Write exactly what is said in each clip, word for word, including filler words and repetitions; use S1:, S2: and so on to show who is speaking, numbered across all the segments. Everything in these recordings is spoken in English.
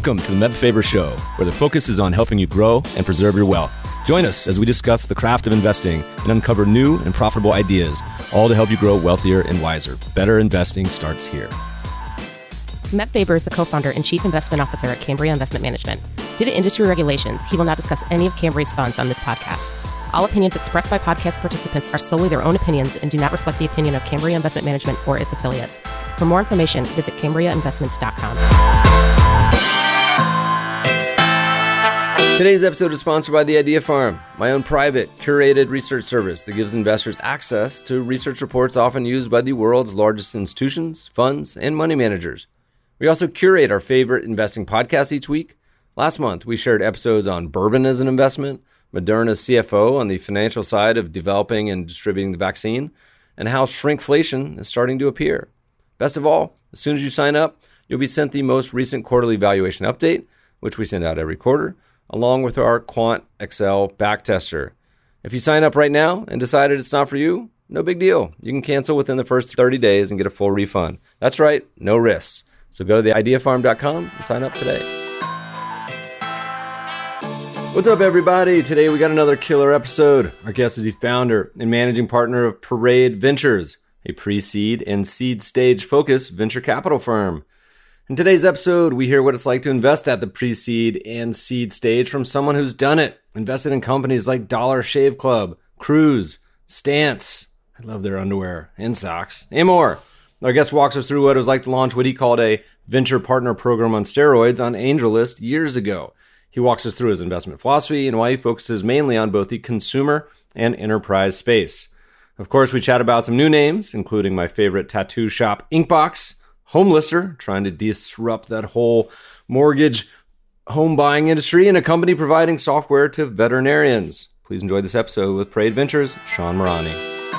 S1: Welcome to the Meb Faber Show, where the focus is on helping you grow and preserve your wealth. Join us as we discuss the craft of investing and uncover new and profitable ideas, all to help you grow wealthier and wiser. Better investing starts here.
S2: Meb Faber is the co-founder and chief investment officer at Cambria Investment Management. Due to industry regulations, he will not discuss any of Cambria's funds on this podcast. All opinions expressed by podcast participants are solely their own opinions and do not reflect the opinion of Cambria Investment Management or its affiliates. For more information, visit cambria investments dot com.
S3: Today's episode is sponsored by The Idea Farm, my own private, curated research service that gives investors access to research reports often used by the world's largest institutions, funds, and money managers. We also curate our favorite investing podcasts each week. Last month, we shared episodes on bourbon as an investment, Moderna's C F O on the financial side of developing and distributing the vaccine, and how shrinkflation is starting to appear. Best of all, as soon as you sign up, you'll be sent the most recent quarterly valuation update, which we send out every quarter, along with our Quant Excel backtester. If you sign up right now and decided it's not for you, no big deal. You can cancel within the first thirty days and get a full refund. That's right, no risks. So go to the idea farm dot com and sign up today. What's up, everybody? Today we got another killer episode. Our guest is the founder and managing partner of Parade Ventures, a pre-seed and seed stage focused venture capital firm. In today's episode, we hear what it's like to invest at the pre-seed and seed stage from someone who's done it, invested in companies like Dollar Shave Club, Cruise, Stance, I love their underwear and socks, and more. Our guest walks us through what it was like to launch what he called a venture partner program on steroids on AngelList years ago. He walks us through his investment philosophy and why he focuses mainly on both the consumer and enterprise space. Of course, we chat about some new names, including my favorite tattoo shop, Inkbox, HomeLister, trying to disrupt that whole mortgage home buying industry, and a company providing software to veterinarians. Please enjoy this episode with Parade Ventures, Sean Marani.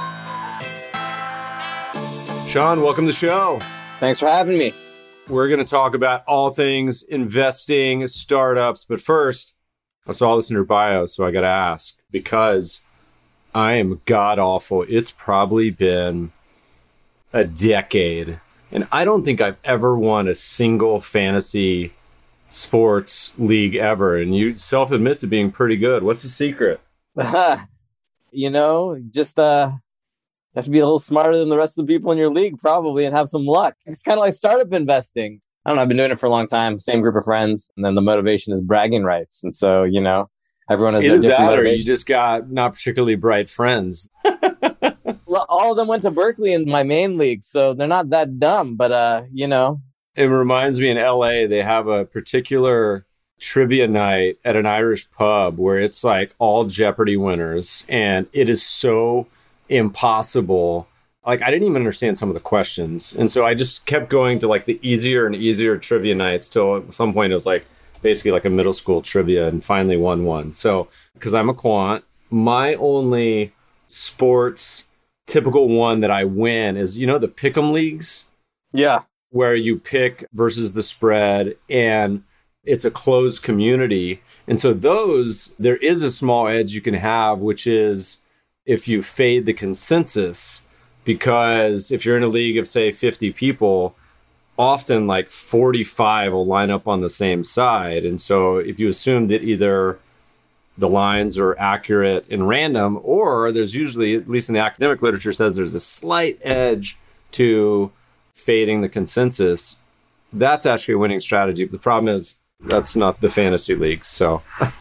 S3: Sean, welcome to the show.
S4: Thanks for having me.
S3: We're going to talk about all things investing, startups. But first, I saw this in your bio, so I got to ask, because I am god-awful. It's probably been a decade, and I don't think I've ever won a single fantasy sports league ever. And you self-admit to being pretty good. What's the secret?
S4: you know, just... uh. You have to be a little smarter than the rest of the people in your league, probably, and have some luck. It's kind of like startup investing. I don't know. I've been doing it for a long time. Same group of friends. And then the motivation is bragging rights. And so, you know, everyone has
S3: Either
S4: a different
S3: that
S4: motivation.
S3: Or you just got not particularly bright friends.
S4: Well, all of them went to Berkeley in my main league, so they're not that dumb. But, uh, you know.
S3: It reminds me in L A, they have a particular trivia night at an Irish pub where it's like all Jeopardy winners. And it is so impossible. Like, I didn't even understand some of the questions. And so I just kept going to like the easier and easier trivia nights till at some point it was like basically like a middle school trivia, and finally won one. So, because I'm a quant, my only sports typical one that I win is, you know, the pick'em leagues?
S4: Yeah.
S3: Where you pick versus the spread, and it's a closed community. And so those, there is a small edge you can have, which is if you fade the consensus, because if you're in a league of, say, fifty people, often like forty-five will line up on the same side. And so if you assume that either the lines are accurate and random, or there's usually, at least in the academic literature, says there's a slight edge to fading the consensus, that's actually a winning strategy. But the problem is, that's not the fantasy league. So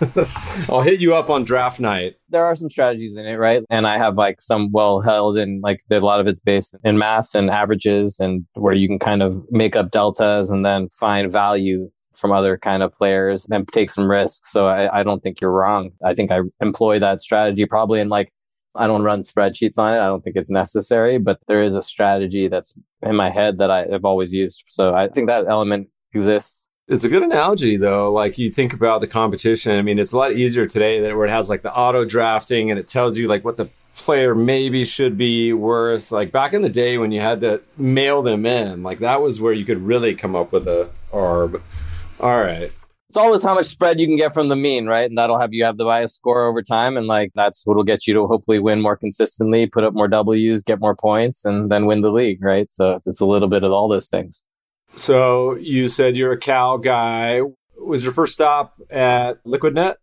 S3: I'll hit you up on draft night.
S4: There are some strategies in it, right? And I have like some well held, and like a lot of it's based in math and averages, and where you can kind of make up deltas and then find value from other kind of players and take some risks. So I, I don't think you're wrong. I think I employ that strategy probably in like, I don't run spreadsheets on it. I don't think it's necessary, but there is a strategy that's in my head that I have always used. So I think that element exists.
S3: It's a good analogy, though. Like, you think about the competition. I mean, it's a lot easier today that where it has like the auto drafting and it tells you like what the player maybe should be worth. Like back in the day when you had to mail them in, like that was where you could really come up with a arb. All right.
S4: It's always how much spread you can get from the mean, right? And that'll have you have the bias score over time. And like, that's what'll get you to hopefully win more consistently, put up more W's, get more points, and then win the league, right? So it's a little bit of all those things.
S3: So you said you're a Cal guy. was your first stop at Liquidnet?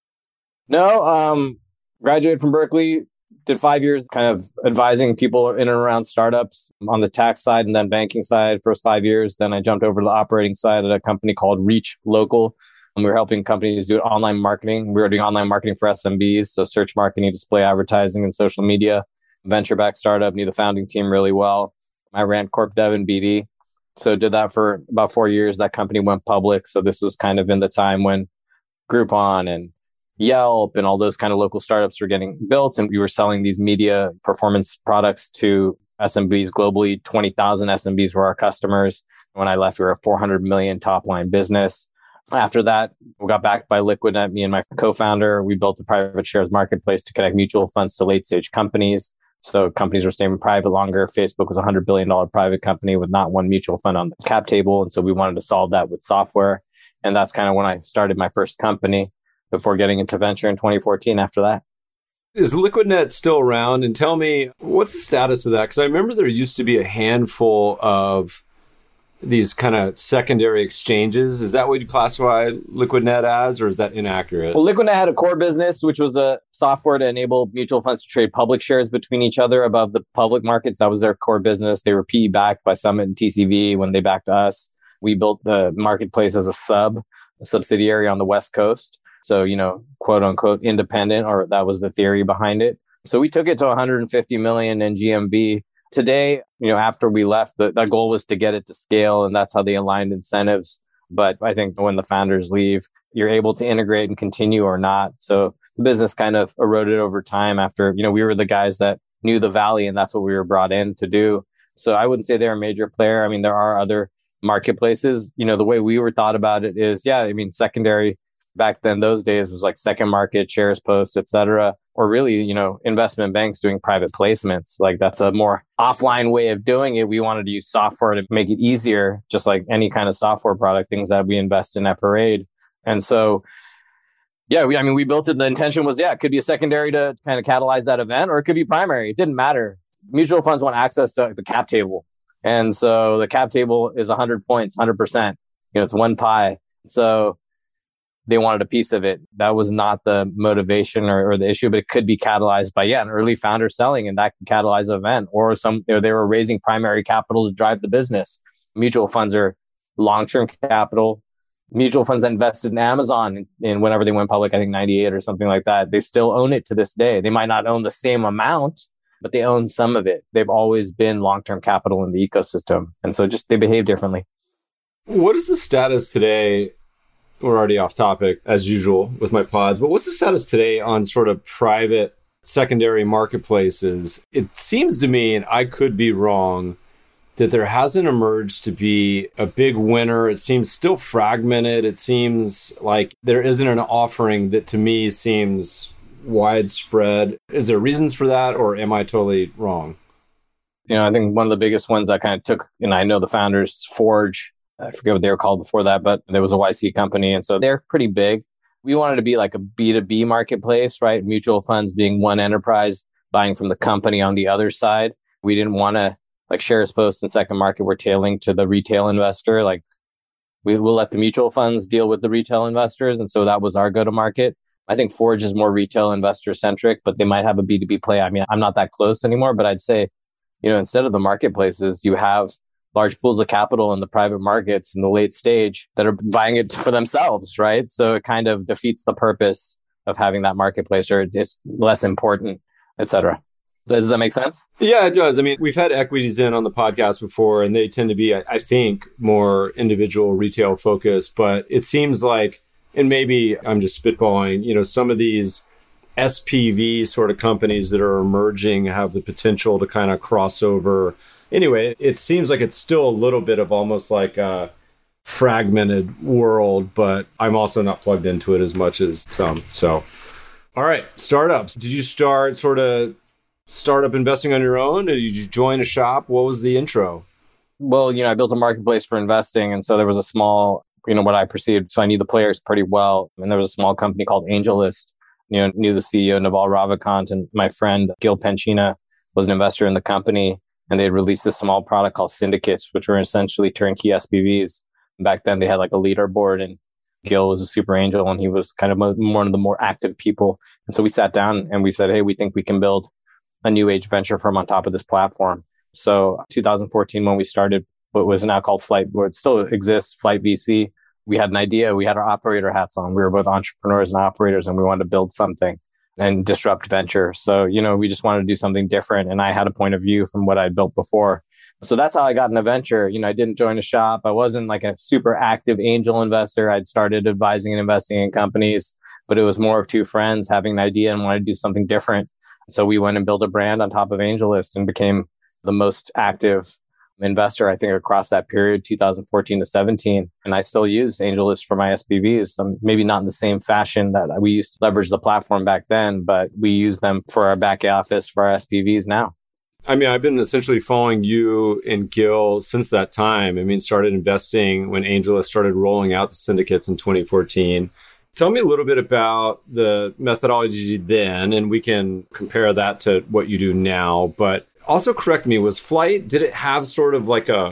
S4: No, um, graduated from Berkeley, did five years kind of advising people in and around startups on the tax side and then banking side, first five years. Then I jumped over to the operating side at a company called Reach Local. And we were helping companies do online marketing. We were doing online marketing for S M Bs, so search marketing, display advertising, and social media. Venture-backed startup, knew the founding team really well. I ran Corp Dev and B D. So did that for about four years. That company went public. So this was kind of in the time when Groupon and Yelp and all those kind of local startups were getting built. And we were selling these media performance products to S M Bs globally. twenty thousand S M Bs were our customers. When I left, we were a four hundred million top line business. After that, we got backed by Liquidnet. Me and my co-founder, we built a private shares marketplace to connect mutual funds to late stage companies. So companies were staying private longer. Facebook was a one hundred billion dollars private company with not one mutual fund on the cap table. And so we wanted to solve that with software. And that's kind of when I started my first company before getting into venture in twenty fourteen after that.
S3: Is Liquidnet still around? And tell me, what's the status of that? Because I remember there used to be a handful of these kind of secondary exchanges. Is that what you classify Liquidnet as, or is that inaccurate?
S4: Well, Liquidnet had a core business, which was a software to enable mutual funds to trade public shares between each other above the public markets. That was their core business. They were P E backed by Summit and T C V when they backed us. We built the marketplace as a sub, a subsidiary on the West Coast. So, you know, quote unquote, independent, or that was the theory behind it. So we took it to one hundred fifty million in G M V. Today, you know, after we left, the, the goal was to get it to scale, and that's how they aligned incentives. But I think when the founders leave, you're able to integrate and continue or not. So the business kind of eroded over time after, you know, we were the guys that knew the valley, and that's what we were brought in to do. So I wouldn't say they're a major player. I mean, there are other marketplaces. You know, the way we were thought about it is, yeah, I mean, secondary back then, those days was like Second Market, Shares Post, et cetera. Or really, you know, investment banks doing private placements. Like that's a more offline way of doing it. We wanted to use software to make it easier, just like any kind of software product, things that we invest in at Parade. And so, yeah, we, I mean, we built it. The intention was, yeah, it could be a secondary to kind of catalyze that event, or it could be primary. It didn't matter. Mutual funds want access to the cap table. And so the cap table is one hundred points, one hundred percent. You know, it's one pie. So they wanted a piece of it. That was not the motivation or, or the issue, but it could be catalyzed by, yeah, an early founder selling, and that could catalyze an event, or some, you know, they were raising primary capital to drive the business. Mutual funds are long-term capital. Mutual funds that invested in Amazon in, in whenever they went public, I think ninety-eight or something like that. They still own it to this day. They might not own the same amount, but they own some of it. They've always been long-term capital in the ecosystem. And so just they behave differently.
S3: What is the status today? We're already off topic as usual with my pods, but what's the status today on sort of private secondary marketplaces? It seems to me, and I could be wrong, that there hasn't emerged to be a big winner. It seems still fragmented. It seems like there isn't an offering that to me seems widespread. Is there reasons for that, or am I totally wrong?
S4: You know, I think one of the biggest ones I kind of took, and I know the founders, Forge, I forget what they were called before that, but there was a Y C company. And so they're pretty big. We wanted to be like a B two B marketplace, right? Mutual funds being one enterprise, buying from the company on the other side. We didn't want to, like Shares Post and Second Market, we're tailing to the retail investor. Like we will let the mutual funds deal with the retail investors. And so that was our go-to-market. I think Forge is more retail investor centric, but they might have a B two B play. I mean, I'm not that close anymore, but I'd say, you know, instead of the marketplaces, you have large pools of capital in the private markets in the late stage that are buying it for themselves, right? So it kind of defeats the purpose of having that marketplace, or it's less important, et cetera. Does that make sense?
S3: Yeah, it does. I mean, we've had equities in on the podcast before, and they tend to be, I think, more individual retail focused. But it seems like, and maybe I'm just spitballing, you know, some of these S P V sort of companies that are emerging have the potential to kind of cross over. Anyway, it seems like it's still a little bit of almost like a fragmented world, but I'm also not plugged into it as much as some. So, all right, startups. Did you start sort of startup investing on your own, or did you join a shop? What was the intro?
S4: Well, you know, I built a marketplace for investing. And so there was a small, you know, what I perceived. So I knew the players pretty well. And there was a small company called AngelList. You know, knew the C E O, Naval Ravikant, and my friend Gil Penchina was an investor in the company. And they released a small product called Syndicates, which were essentially turnkey S P Vs. Back then, they had like a leaderboard, and Gil was a super angel and he was kind of one of the more active people. And so we sat down and we said, hey, we think we can build a new age venture firm on top of this platform. So two thousand fourteen, when we started what was now called Flight, where it still exists, Flight V C, we had an idea. We had our operator hats on. We were both entrepreneurs and operators, and we wanted to build something and disrupt venture. So, you know, we just wanted to do something different. And I had a point of view from what I'd built before. So that's how I got into venture. You know, I didn't join a shop. I wasn't like a super active angel investor. I'd started advising and investing in companies, but it was more of two friends having an idea and wanted to do something different. So we went and built a brand on top of AngelList and became the most active investor, I think, across that period, two thousand fourteen to seventeen. And I still use AngelList for my S P Vs. Um, maybe not in the same fashion that we used to leverage the platform back then, but we use them for our back office for our S P Vs now.
S3: I mean, I've been essentially following you and Gil since that time. I mean, started investing when AngelList started rolling out the syndicates in twenty fourteen. Tell me a little bit about the methodology then, and we can compare that to what you do now. But also correct me, was Flight, did it have sort of like a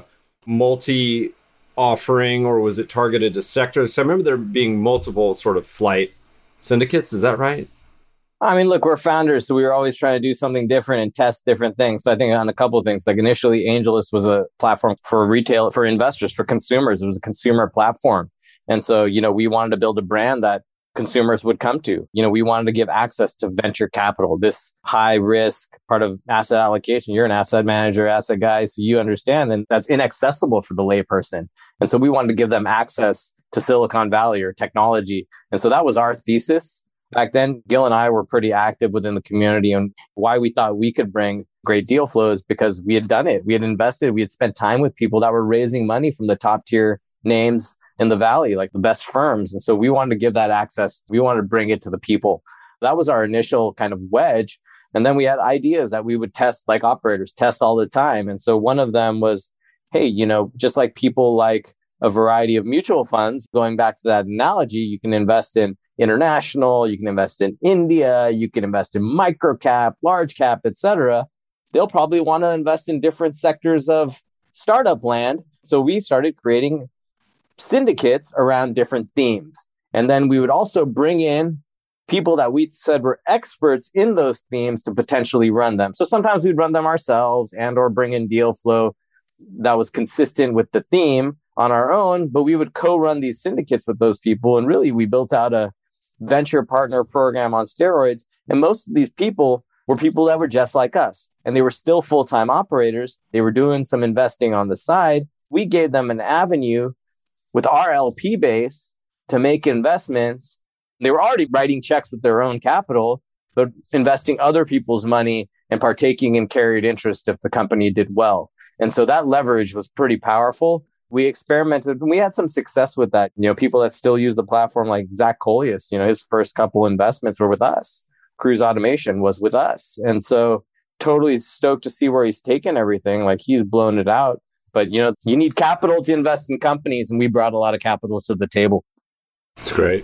S3: multi-offering or was it targeted to sectors? So I remember there being multiple sort of Flight syndicates. Is that right?
S4: I mean, look, we're founders, so we were always trying to do something different and test different things. So I think on a couple of things, like initially AngelList was a platform for retail, for investors, for consumers. It was a consumer platform. And so, you know, we wanted to build a brand that consumers would come to. You know, we wanted to give access to venture capital, this high risk part of asset allocation. You're an asset manager, asset guy, so you understand that that's inaccessible for the layperson. And so we wanted to give them access to Silicon Valley or technology. And so that was our thesis. Back then, Gil and I were pretty active within the community, and why we thought we could bring great deal flow is because we had done it. We had invested, we had spent time with people that were raising money from the top tier names in the Valley, like the best firms. And so we wanted to give that access. We wanted to bring it to the people. That was our initial kind of wedge. And then we had ideas that we would test, like operators test all the time. And so one of them was, hey, you know, just like people like a variety of mutual funds, going back to that analogy, you can invest in international, you can invest in India, you can invest in micro cap, large cap, et cetera. They'll probably want to invest in different sectors of startup land. So we started creating syndicates around different themes. And then we would also bring in people that we said were experts in those themes to potentially run them. So sometimes we'd run them ourselves and or bring in deal flow that was consistent with the theme on our own, but we would co-run these syndicates with those people. And really, we built out a venture partner program on steroids. And most of these people were people that were just like us. And they were still full-time operators. They were doing some investing on the side. We gave them an avenue with our L P base to make investments. They were already writing checks with their own capital, but investing other people's money and partaking in carried interest if the company did well. And so that leverage was pretty powerful. We experimented and we had some success with that. You know, people that still use the platform, like Zach Colias, you know, his first couple investments were with us. Cruise Automation was with us. And so totally stoked to see where he's taken everything. Like he's blown it out. But, you know, you need capital to invest in companies, and we brought a lot of capital to the table.
S3: That's great.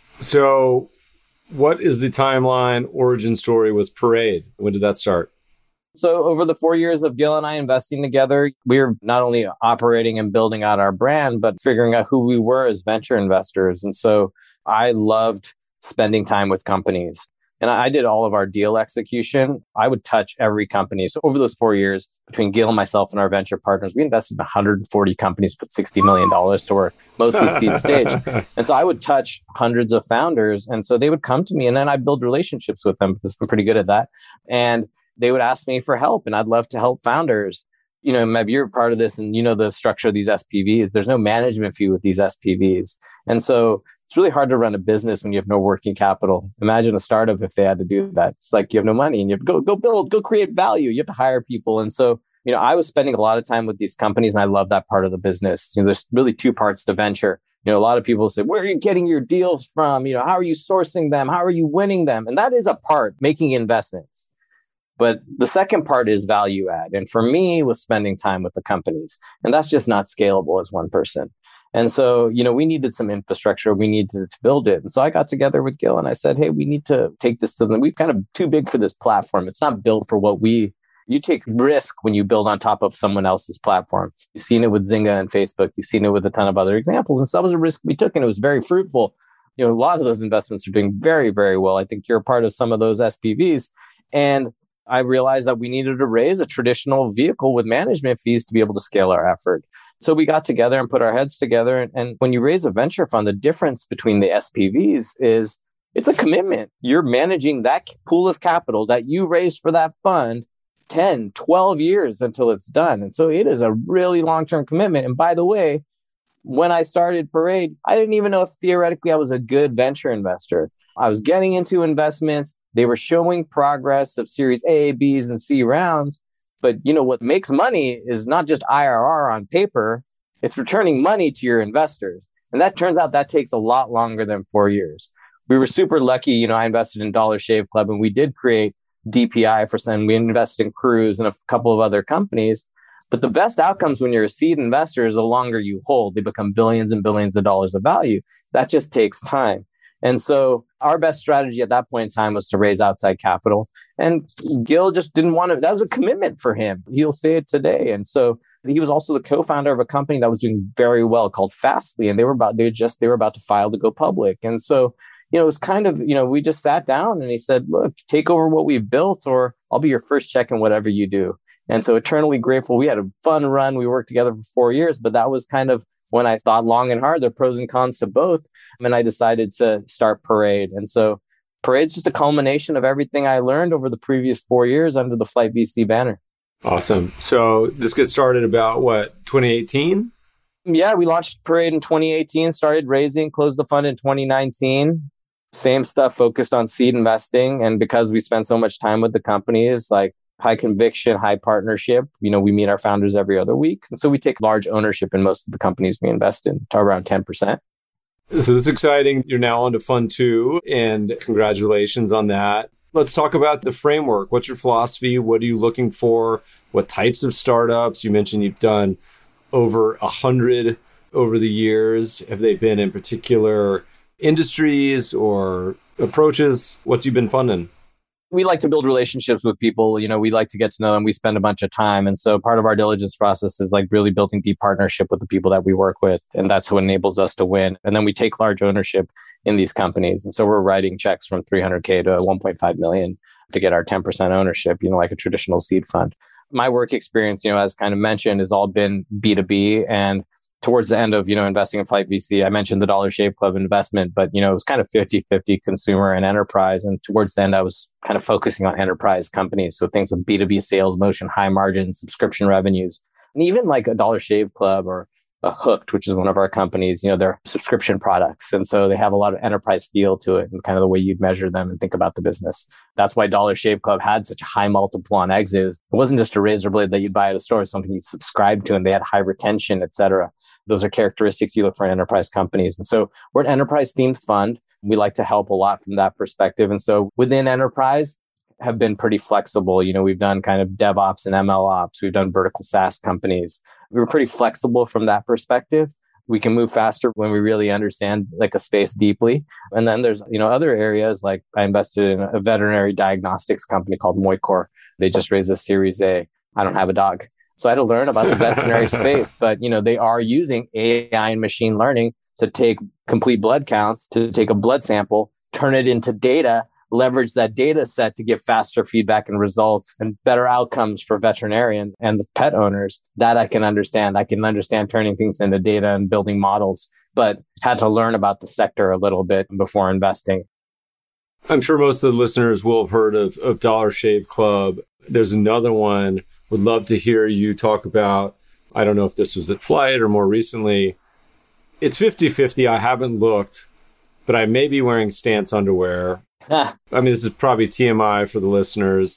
S3: So what is the timeline origin story with Parade? When did that start?
S4: So over the four years of Gil and I investing together, we were not only operating and building out our brand, but figuring out who we were as venture investors. And so I loved spending time with companies. And I did all of our deal execution. I would touch every company. So over those four years, between Gil, myself, and our venture partners, we invested in one hundred forty companies, put sixty million dollars to work, mostly seed stage. And so I would touch hundreds of founders. And so they would come to me, and then I'd build relationships with them because I'm pretty good at that. And they would ask me for help, and I'd love to help founders. You know, Meb, you're part of this, and you know the structure of these S P Vs. There's no management fee with these S P Vs. And so it's really hard to run a business when you have no working capital. Imagine a startup if they had to do that. It's like you have no money and you have to go, go build, go create value. You have to hire people. And so, you know, I was spending a lot of time with these companies, and I love that part of the business. You know, there's really two parts to venture. You know, a lot of people say, where are you getting your deals from? You know, how are you sourcing them? How are you winning them? And that is a part, making investments. But the second part is value add. And for me, it was spending time with the companies. And that's just not scalable as one person. And so, you know, we needed some infrastructure. We needed to build it. And so I got together with Gil and I said, hey, we need to take this to them. We're kind of too big for this platform. It's not built for what we You take risk when you build on top of someone else's platform. You've seen it with Zynga and Facebook. You've seen it with a ton of other examples. And so that was a risk we took, and it was very fruitful. You know, a lot of those investments are doing very, very well. I think you're a part of some of those S P Vs. And I realized that we needed to raise a traditional vehicle with management fees to be able to scale our effort. So we got together and put our heads together. And, and when you raise a venture fund, the difference between the S P Vs is it's a commitment. You're managing that pool of capital that you raised for that fund ten, twelve years until it's done. And so it is a really long-term commitment. And by the way, when I started Parade, I didn't even know if theoretically I was a good venture investor. I was getting into investments. They were showing progress of Series A, Bs, and C rounds. But you know what makes money is not just I R R on paper. It's returning money to your investors. And that turns out that takes a lot longer than four years. We were super lucky. You know, I invested in Dollar Shave Club, and we did create D P I for some. We invested in Cruise and a couple of other companies. But the best outcomes when you're a seed investor is the longer you hold. They become billions and billions of dollars of value. That just takes time. And so our best strategy at that point in time was to raise outside capital. And Gil just didn't want to, that was a commitment for him. He'll say it today. And so he was also the co-founder of a company that was doing very well called Fastly. And they were about, they just, they were about to file to go public. And so, you know, it was kind of, you know, we just sat down and he said, look, take over what we've built, or I'll be your first check in whatever you do. And so eternally grateful. We had a fun run. We worked together for four years, but that was kind of when I thought long and hard, the pros and cons to both. And I decided to start Parade. And so Parade's just a culmination of everything I learned over the previous four years under the Flight V C banner.
S3: Awesome. So this gets started about what, twenty eighteen?
S4: Yeah, we launched Parade in twenty eighteen, started raising, closed the fund in twenty nineteen. Same stuff, focused on seed investing. And because we spent so much time with the companies, like high conviction, high partnership, you know, we meet our founders every other week. And so we take large ownership in most of the companies we invest in, to around ten percent.
S3: So this is exciting. You're now on to Fund Two, and congratulations on that. Let's talk about the framework. What's your philosophy? What are you looking for? What types of startups? You mentioned you've done over a hundred over the years. Have they been in particular industries or approaches? What's you been funding?
S4: We like to build relationships with people. You know, we like to get to know them. We spend a bunch of time. And so part of our diligence process is like really building deep partnership with the people that we work with. And that's what enables us to win. And then we take large ownership in these companies. And so we're writing checks from three hundred K to one point five million to get our ten percent ownership, you know, like a traditional seed fund. My work experience, you know, as kind of mentioned, has all been B two B. And towards the end of, you know, investing in Flight V C, I mentioned the Dollar Shave Club investment, but, you know, it was kind of fifty-fifty consumer and enterprise. And towards the end, I was kind of focusing on enterprise companies. So things with B two B sales motion, high margin, subscription revenues, and even like a Dollar Shave Club or a Hooked, which is one of our companies, you know, they're subscription products. And so they have a lot of enterprise feel to it and kind of the way you'd measure them and think about the business. That's why Dollar Shave Club had such a high multiple on exit. It wasn't just a razor blade that you'd buy at a store, something you'd subscribe to, and they had high retention, et cetera. Those are characteristics you look for in enterprise companies. And so we're an enterprise themed fund. We like to help a lot from that perspective. And so within enterprise, have been pretty flexible. You know, we've done kind of DevOps and M L Ops. We've done vertical SaaS companies. We were pretty flexible from that perspective. We can move faster when we really understand like a space deeply. And then there's, you know, other areas like I invested in a veterinary diagnostics company called Moicor. They just raised a Series A. I don't have a dog. So I had to learn about the veterinary space, but, you know, they are using A I and machine learning to take complete blood counts, to take a blood sample, turn it into data, leverage that data set to get faster feedback and results and better outcomes for veterinarians and the pet owners. That I can understand. I can understand turning things into data and building models, but had to learn about the sector a little bit before investing.
S3: I'm sure most of the listeners will have heard of, of Dollar Shave Club. There's another one. Would love to hear you talk about, I don't know if this was at Flight or more recently. It's fifty-fifty. I haven't looked, but I may be wearing Stance underwear. I mean, this is probably T M I for the listeners.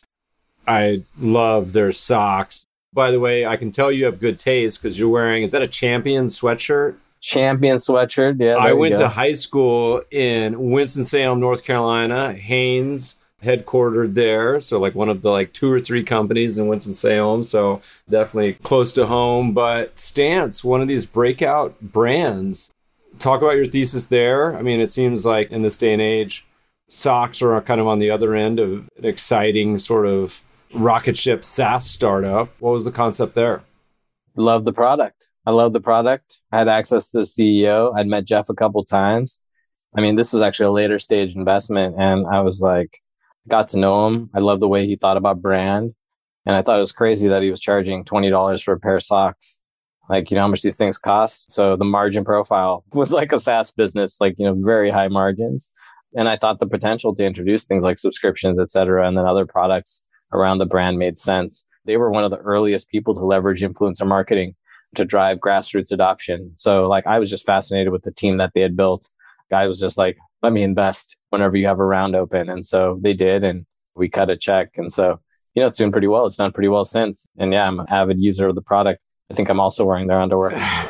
S3: I love their socks. By the way, I can tell you have good taste because you're wearing, is that a Champion sweatshirt?
S4: Champion sweatshirt, yeah.
S3: I went to high school in Winston-Salem, North Carolina. Hanes headquartered there. So like one of the like two or three companies in Winston-Salem. So definitely close to home. But Stance, one of these breakout brands. Talk about your thesis there. I mean, it seems like in this day and age, socks are kind of on the other end of an exciting sort of rocket ship SaaS startup. What was the concept there?
S4: Love the product. I love the product. I had access to the C E O. I'd met Jeff a couple times. I mean, this was actually a later stage investment. And I was like, got to know him. I love the way he thought about brand. And I thought it was crazy that he was charging twenty dollars for a pair of socks. Like, you know, how much these things cost? So the margin profile was like a SaaS business, like, you know, very high margins. And I thought the potential to introduce things like subscriptions, et cetera, and then other products around the brand made sense. They were one of the earliest people to leverage influencer marketing to drive grassroots adoption. So like, I was just fascinated with the team that they had built. Guy was just like, let me invest whenever you have a round open. And so they did, and we cut a check. And so, you know, it's doing pretty well. It's done pretty well since. And yeah, I'm an avid user of the product. I think I'm also wearing their underwear.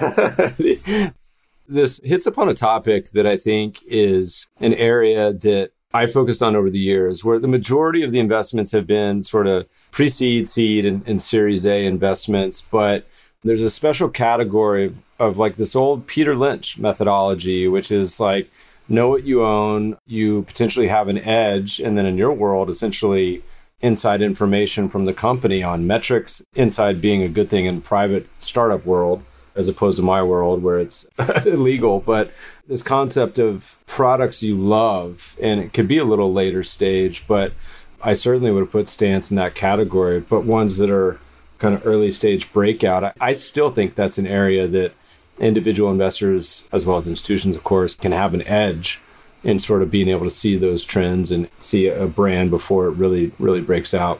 S3: This hits upon a topic that I think is an area that I focused on over the years, where the majority of the investments have been sort of pre-seed, seed, and, and Series A investments. But there's a special category of, of like this old Peter Lynch methodology, which is like, know what you own, you potentially have an edge, and then in your world, essentially inside information from the company on metrics, inside being a good thing in private startup world, as opposed to my world where it's illegal. But this concept of products you love, and it could be a little later stage, but I certainly would have put Stance in that category, but ones that are kind of early stage breakout. I, I still think that's an area that individual investors, as well as institutions, of course, can have an edge in sort of being able to see those trends and see a brand before it really, really breaks out.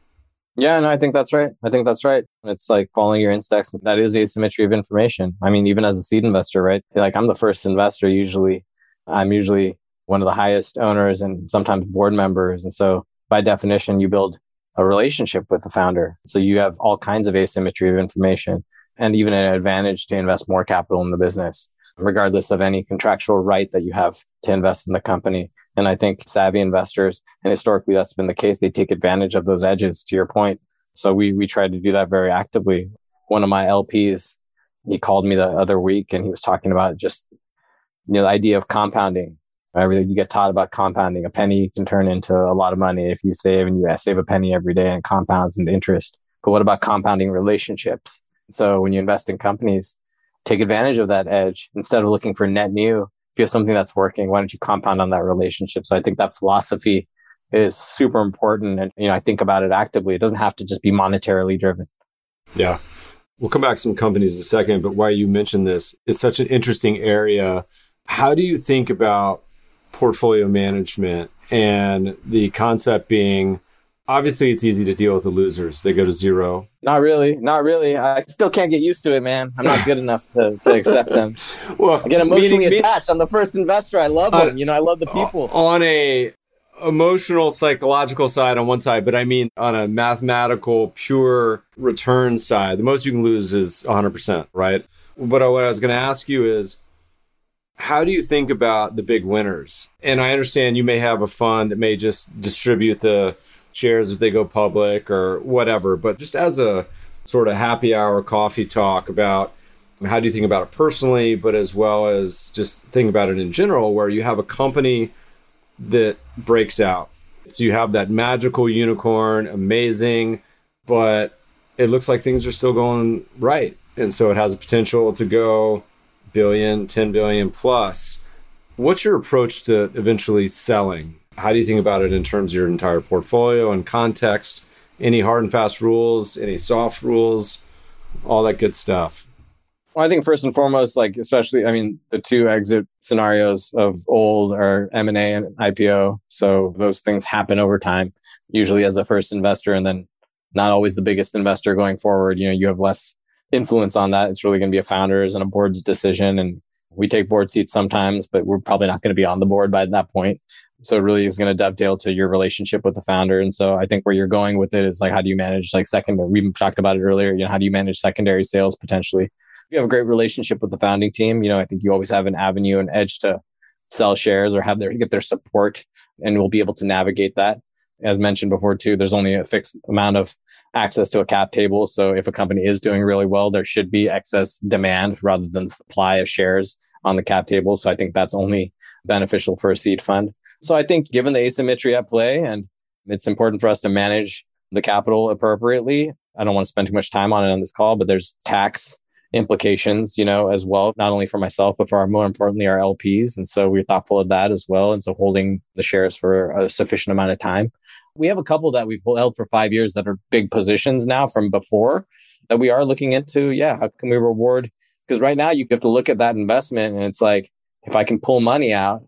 S4: Yeah, no, I think that's right. I think that's right. It's like following your instincts. That is asymmetry of information. I mean, even as a seed investor, right? Like, I'm the first investor usually. I'm usually one of the highest owners and sometimes board members. And so by definition, you build a relationship with the founder. So you have all kinds of asymmetry of information and even an advantage to invest more capital in the business, regardless of any contractual right that you have to invest in the company. And I think savvy investors, and historically that's been the case, they take advantage of those edges, to your point. So we we try to do that very actively. One of my L Ps, he called me the other week and he was talking about just, you know, the idea of compounding. Everything you get taught about compounding. A penny can turn into a lot of money if you save, and you save a penny every day and it compounds into interest. But what about compounding relationships? So when you invest in companies, take advantage of that edge. Instead of looking for net new, if you have something that's working, why don't you compound on that relationship? So I think that philosophy is super important. And, you know, I think about it actively. It doesn't have to just be monetarily driven.
S3: Yeah. We'll come back to some companies in a second, but why you mentioned this, it's such an interesting area. How do you think about portfolio management and the concept being, obviously it's easy to deal with the losers. They go to zero.
S4: Not really. Not really. I still can't get used to it, man. I'm not good enough to, to accept them. Well, I get emotionally meaning, attached. I'm the first investor. I love them. Uh, you know, I love the people.
S3: On a emotional, psychological side on one side, but I mean on a mathematical, pure return side, the most you can lose is one hundred percent, right? But what I was going to ask you is, how do you think about the big winners? And I understand you may have a fund that may just distribute the shares if they go public or whatever, but just as a sort of happy hour coffee talk about how do you think about it personally, but as well as just think about it in general, where you have a company that breaks out. So you have that magical unicorn, amazing, but it looks like things are still going right. And so it has a potential to go billion, ten billion plus. What's your approach to eventually selling? How do you think about it in terms of your entire portfolio and context? Any hard and fast rules, any soft rules, all that good stuff?
S4: Well, I think first and foremost, like especially, I mean, the two exit scenarios of old are M and A and I P O. So those things happen over time, usually as a first investor, and then not always the biggest investor going forward. You know, you have less influence on that. It's really going to be a founder's and a board's decision. And we take board seats sometimes, but we're probably not going to be on the board by that point. So it really is going to dovetail to your relationship with the founder. And so I think where you're going with it is like, how do you manage like secondary? We talked about it earlier. You know, how do you manage secondary sales potentially? If you have a great relationship with the founding team, you know, I think you always have an avenue, an edge to sell shares or have their get their support, and we'll be able to navigate that. As mentioned before too, there's only a fixed amount of access to a cap table. So if a company is doing really well, there should be excess demand rather than supply of shares on the cap table. So I think that's only beneficial for a seed fund. So I think given the asymmetry at play, and it's important for us to manage the capital appropriately. I don't want to spend too much time on it on this call, but there's tax implications, you know, as well, not only for myself, but for our, more importantly, our L Ps. And so we're thoughtful of that as well. And so holding the shares for a sufficient amount of time. We have a couple that we've held for five years that are big positions now from before that we are looking into. Yeah, how can we reward? Because right now you have to look at that investment and it's like, if I can pull money out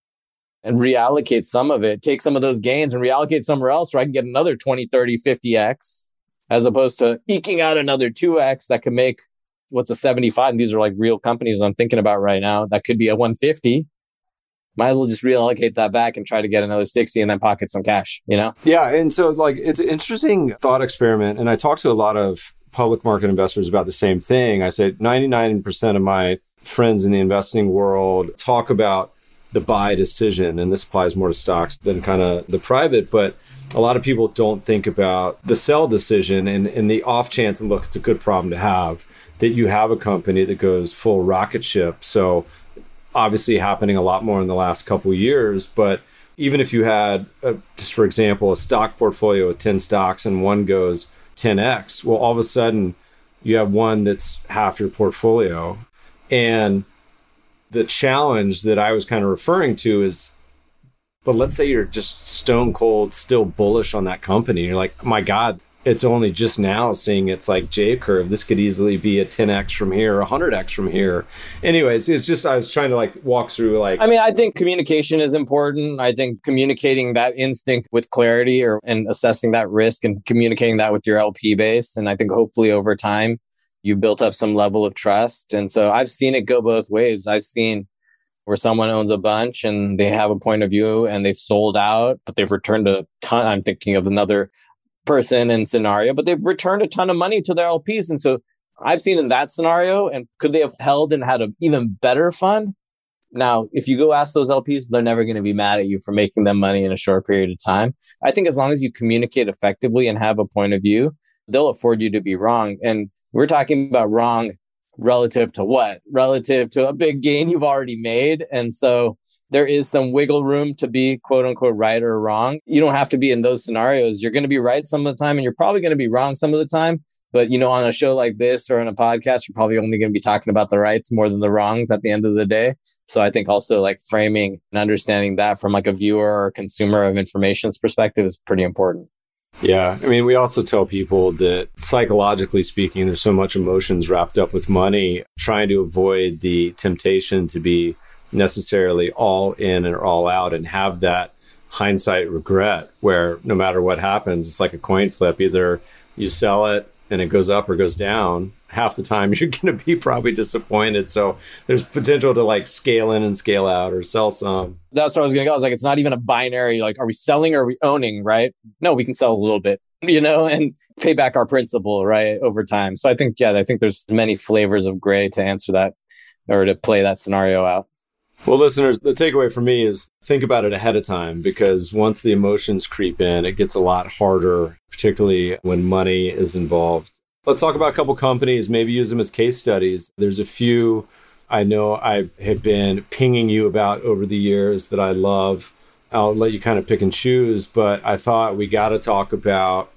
S4: and reallocate some of it, take some of those gains and reallocate somewhere else where I can get another twenty, thirty, fifty X, as opposed to eking out another two X that can make what's a seventy-five. And these are like real companies I'm thinking about right now. That could be a one fifty. Might as well just reallocate that back and try to get another sixty and then pocket some cash, you know?
S3: Yeah. And so like, it's an interesting thought experiment. And I talk to a lot of public market investors about the same thing. I said ninety-nine percent of my friends in the investing world talk about the buy decision. And this applies more to stocks than kind of the private, but a lot of people don't think about the sell decision and, and the off chance, and look, it's a good problem to have, that you have a company that goes full rocket ship. So obviously happening a lot more in the last couple of years, but even if you had, a, just for example, a stock portfolio of ten stocks and one goes ten X, well, all of a sudden you have one that's half your portfolio. And the challenge that I was kind of referring to is, but let's say you're just stone cold, still bullish on that company. You're like, my God, it's only just now seeing it's like J curve. This could easily be a ten X from here, a one hundred X from here. Anyways, it's just, I was trying to like walk through like.
S4: I mean, I think communication is important. I think communicating that instinct with clarity or and assessing that risk and communicating that with your L P base. And I think hopefully over time, you built up some level of trust. And so I've seen it go both ways. I've seen where someone owns a bunch and they have a point of view and they've sold out, but they've returned a ton. I'm thinking of another person and scenario, but they've returned a ton of money to their L Ps. And so I've seen in that scenario, and could they have held and had an even better fund? Now, if you go ask those L Ps, they're never going to be mad at you for making them money in a short period of time. I think as long as you communicate effectively and have a point of view, they'll afford you to be wrong. And we're talking about wrong relative to what? Relative to a big gain you've already made. And so there is some wiggle room to be quote unquote right or wrong. You don't have to be in those scenarios. You're going to be right some of the time and you're probably going to be wrong some of the time. But, you know, on a show like this or on a podcast, you're probably only going to be talking about the rights more than the wrongs at the end of the day. So I think also like framing and understanding that from like a viewer or consumer of information's perspective is pretty important.
S3: Yeah. I mean, we also tell people that psychologically speaking, there's so much emotions wrapped up with money, trying to avoid the temptation to be necessarily all in or all out and have that hindsight regret where no matter what happens, it's like a coin flip. Either you sell it and it goes up or goes down. Half the time you're going to be probably disappointed. So there's potential to like scale in and scale out or sell some.
S4: That's what I was going to go. I was like, it's not even a binary, like, are we selling or are we owning, right? No, we can sell a little bit, you know, and pay back our principal, right, over time. So I think, yeah, I think there's many flavors of gray to answer that or to play that scenario out.
S3: Well, listeners, the takeaway for me is think about it ahead of time, because once the emotions creep in, it gets a lot harder, particularly when money is involved. Let's talk about a couple companies, maybe use them as case studies. There's a few I know I have been pinging you about over the years that I love. I'll let you kind of pick and choose, but I thought we got to talk about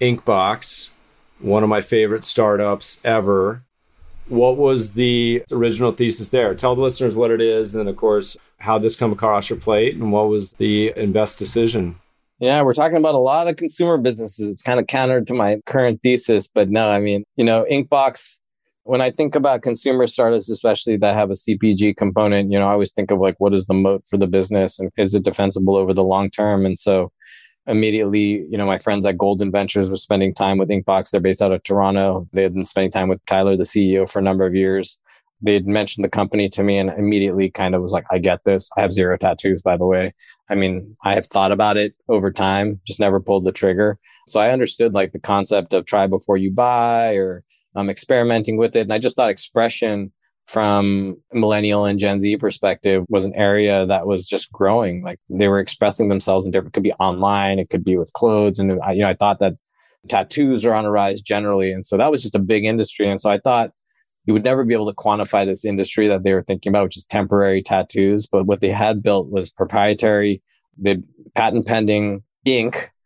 S3: Inkbox, one of my favorite startups ever. What was the original thesis there? Tell the listeners what it is, and of course, how this come across your plate, and what was the invest decision?
S4: Yeah, we're talking about a lot of consumer businesses. It's kind of counter to my current thesis, but no, I mean, you know, Inkbox, when I think about consumer startups, especially that have a C P G component, you know, I always think of like, what is the moat for the business and is it defensible over the long term? And so immediately, you know, my friends at Golden Ventures were spending time with Inkbox. They're based out of Toronto. They had been spending time with Tyler, the C E O, for a number of years. They had mentioned the company to me and immediately kind of was like, I get this. I have zero tattoos, by the way. I mean, I have thought about it over time, just never pulled the trigger. So I understood like the concept of try before you buy or um, experimenting with it. And I just thought expression from millennial and Gen Z perspective was an area that was just growing. Like they were expressing themselves in different, it could be online, it could be with clothes. And I, you know, I thought that tattoos are on a rise generally. And so that was just a big industry. And so I thought you would never be able to quantify this industry that they were thinking about, which is temporary tattoos. But what they had built was proprietary, they patent pending ink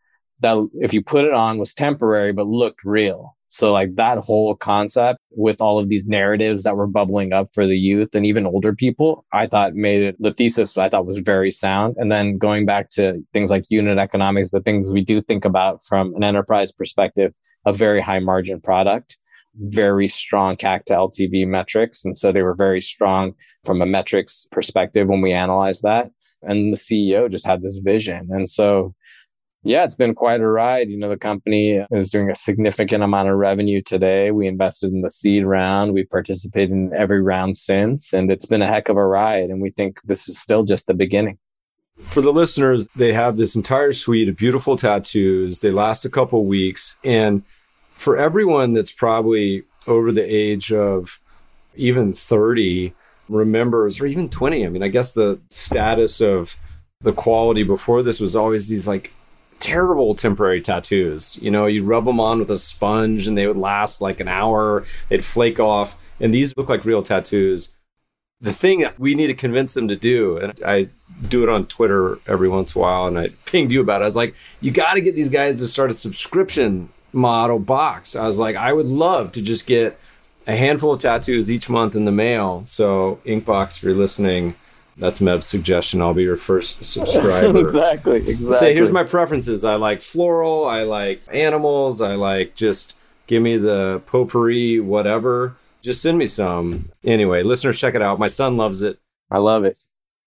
S4: that if you put it on was temporary, but looked real. So like that whole concept with all of these narratives that were bubbling up for the youth and even older people, I thought made it, the thesis I thought was very sound. And then going back to things like unit economics, the things we do think about from an enterprise perspective, a very high margin product, very strong C A C to L T V metrics. And so they were very strong from a metrics perspective when we analyzed that. And the C E O just had this vision. And so yeah, it's been quite a ride. You know, the company is doing a significant amount of revenue today. We invested in the seed round. We participated in every round since, and it's been a heck of a ride. And we think this is still just the beginning.
S3: For the listeners, they have this entire suite of beautiful tattoos. They last a couple of weeks. And for everyone that's probably over the age of even thirty, remembers, or even twenty, I mean, I guess the status of the quality before this was always these like terrible temporary tattoos. You know, you'd rub them on with a sponge and they would last like an hour. They'd flake off. And these look like real tattoos. The thing that we need to convince them to do, and I do it on Twitter every once in a while, and I pinged you about it. I was like, you got to get these guys to start a subscription model box. I was like, I would love to just get a handful of tattoos each month in the mail. So Inkbox, if you're listening, that's Meb's suggestion. I'll be your first subscriber.
S4: exactly, exactly.
S3: Say, here's my preferences. I like floral. I like animals. I like just give me the potpourri, whatever. Just send me some. Anyway, listeners, check it out. My son loves it.
S4: I love it.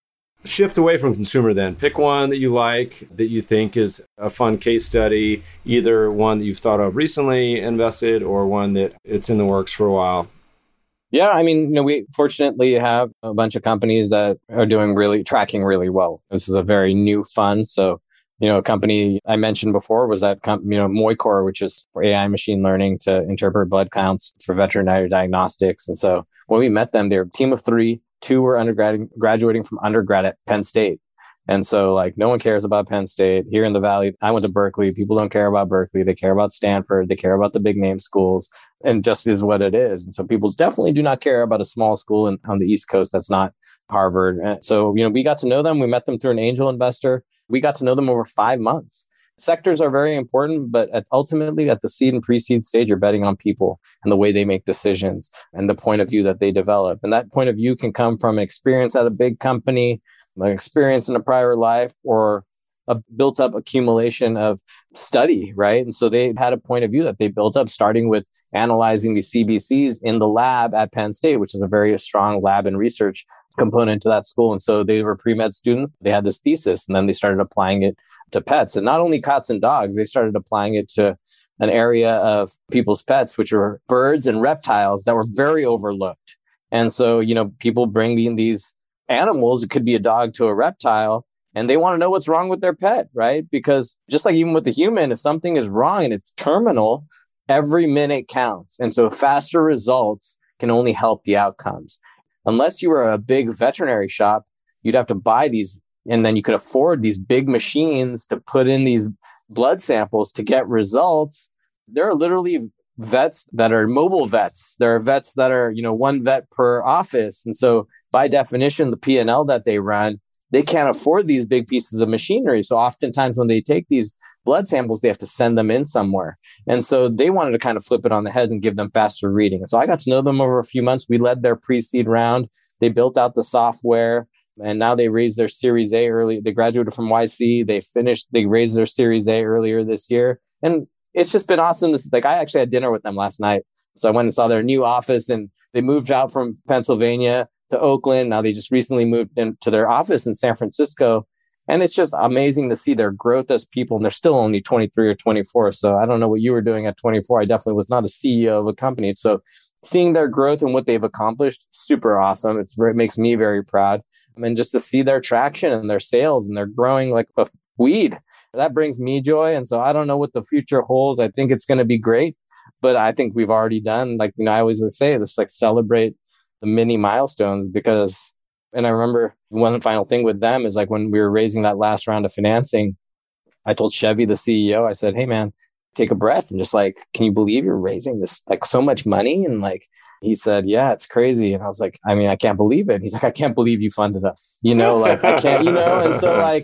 S3: Shift away from consumer then. Pick one that you like, that you think is a fun case study, either one that you've thought of recently, invested, or one that it's in the works for a while.
S4: Yeah, I mean, you know, we fortunately have a bunch of companies that are doing really, tracking really well. This is a very new fund. So, you know, a company I mentioned before was that, com- you know, Moichor, which is for A I machine learning to interpret blood counts for veterinary diagnostics. And so when we met them, they're a team of three. Two were undergrad, graduating from undergrad at Penn State. And so like no one cares about Penn State here in the Valley. I went to Berkeley. People don't care about Berkeley. They care about Stanford. They care about the big name schools, and just is what it is. And so people definitely do not care about a small school in, on the East Coast that's not Harvard. And so, you know, we got to know them. We met them through an angel investor. We got to know them over five months. Sectors are very important, but at, ultimately at the seed and pre-seed stage, you're betting on people and the way they make decisions and the point of view that they develop. And that point of view can come from experience at a big company, an experience in a prior life, or a built up accumulation of study, right? And so they had a point of view that they built up, starting with analyzing the C B Cs in the lab at Penn State, which is a very strong lab and research component to that school. And so they were pre-med students. They had this thesis, and then they started applying it to pets, and not only cats and dogs. They started applying it to an area of people's pets, which were birds and reptiles that were very overlooked. And so, you know, people bring in these animals, it could be a dog to a reptile, and they want to know what's wrong with their pet, right? Because just like even with the human, if something is wrong and it's terminal, every minute counts. And so faster results can only help the outcomes. Unless you were a big veterinary shop, you'd have to buy these, and then you could afford these big machines to put in these blood samples to get results. There are literally vets that are mobile vets. There are vets that are, you know, one vet per office. And so by definition, the P and L that they run, they can't afford these big pieces of machinery. So oftentimes when they take these blood samples, they have to send them in somewhere. And so they wanted to kind of flip it on the head and give them faster reading. And so I got to know them over a few months. We led their pre-seed round. They built out the software, and now they raised their Series A early. They graduated from Y C. They finished, they raised their Series A earlier this year. And it's just been awesome. This, like, I actually had dinner with them last night. So I went and saw their new office, and they moved out from Pennsylvania to Oakland. Now they just recently moved into their office in San Francisco. And it's just amazing to see their growth as people. And they're still only twenty-three or twenty-four. So I don't know what you were doing at twenty-four. I definitely was not a C E O of a company. So seeing their growth and what they've accomplished, super awesome. It's it makes me very proud. I mean, just to see their traction and their sales, and they're growing like a weed, that brings me joy. And so I don't know what the future holds. I think it's going to be great, but I think we've already done, like, you know, I always say, just like celebrate the mini milestones. Because, and I remember one final thing with them is like when we were raising that last round of financing, I told Chevy, the C E O, I said, hey man, take a breath and just like, can you believe you're raising this, like, so much money? And like, he said, yeah, it's crazy. And I was like, I mean, I can't believe it. He's like, I can't believe you funded us, you know, like I can't, you know? And so like,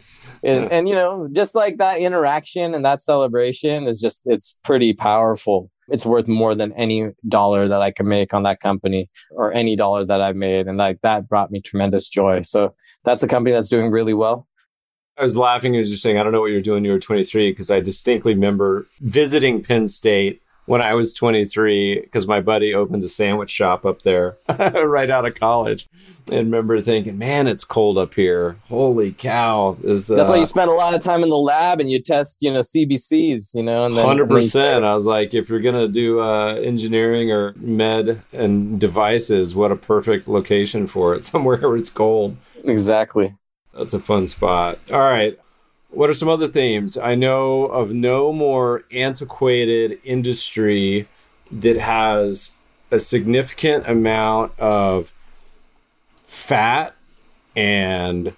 S4: and, and, you know, just like that interaction and that celebration is just, it's pretty powerful. It's worth more than any dollar that I could make on that company or any dollar that I've made. And like that brought me tremendous joy. So that's a company that's doing really well.
S3: I was laughing as you're saying, I don't know what you're doing when you were twenty-three, because I distinctly remember visiting Penn State when I was twenty-three, because my buddy opened a sandwich shop up there right out of college. And remember thinking, man, it's cold up here. Holy cow. Is, uh,
S4: That's why you spend a lot of time in the lab and you test, you know, C B Cs, you know. And then,
S3: one hundred percent. I was like, if you're going to do uh, engineering or med and devices, what a perfect location for it. Somewhere where it's cold.
S4: Exactly.
S3: That's a fun spot. All right. What are some other themes? I know of no more antiquated industry that has a significant amount of fat and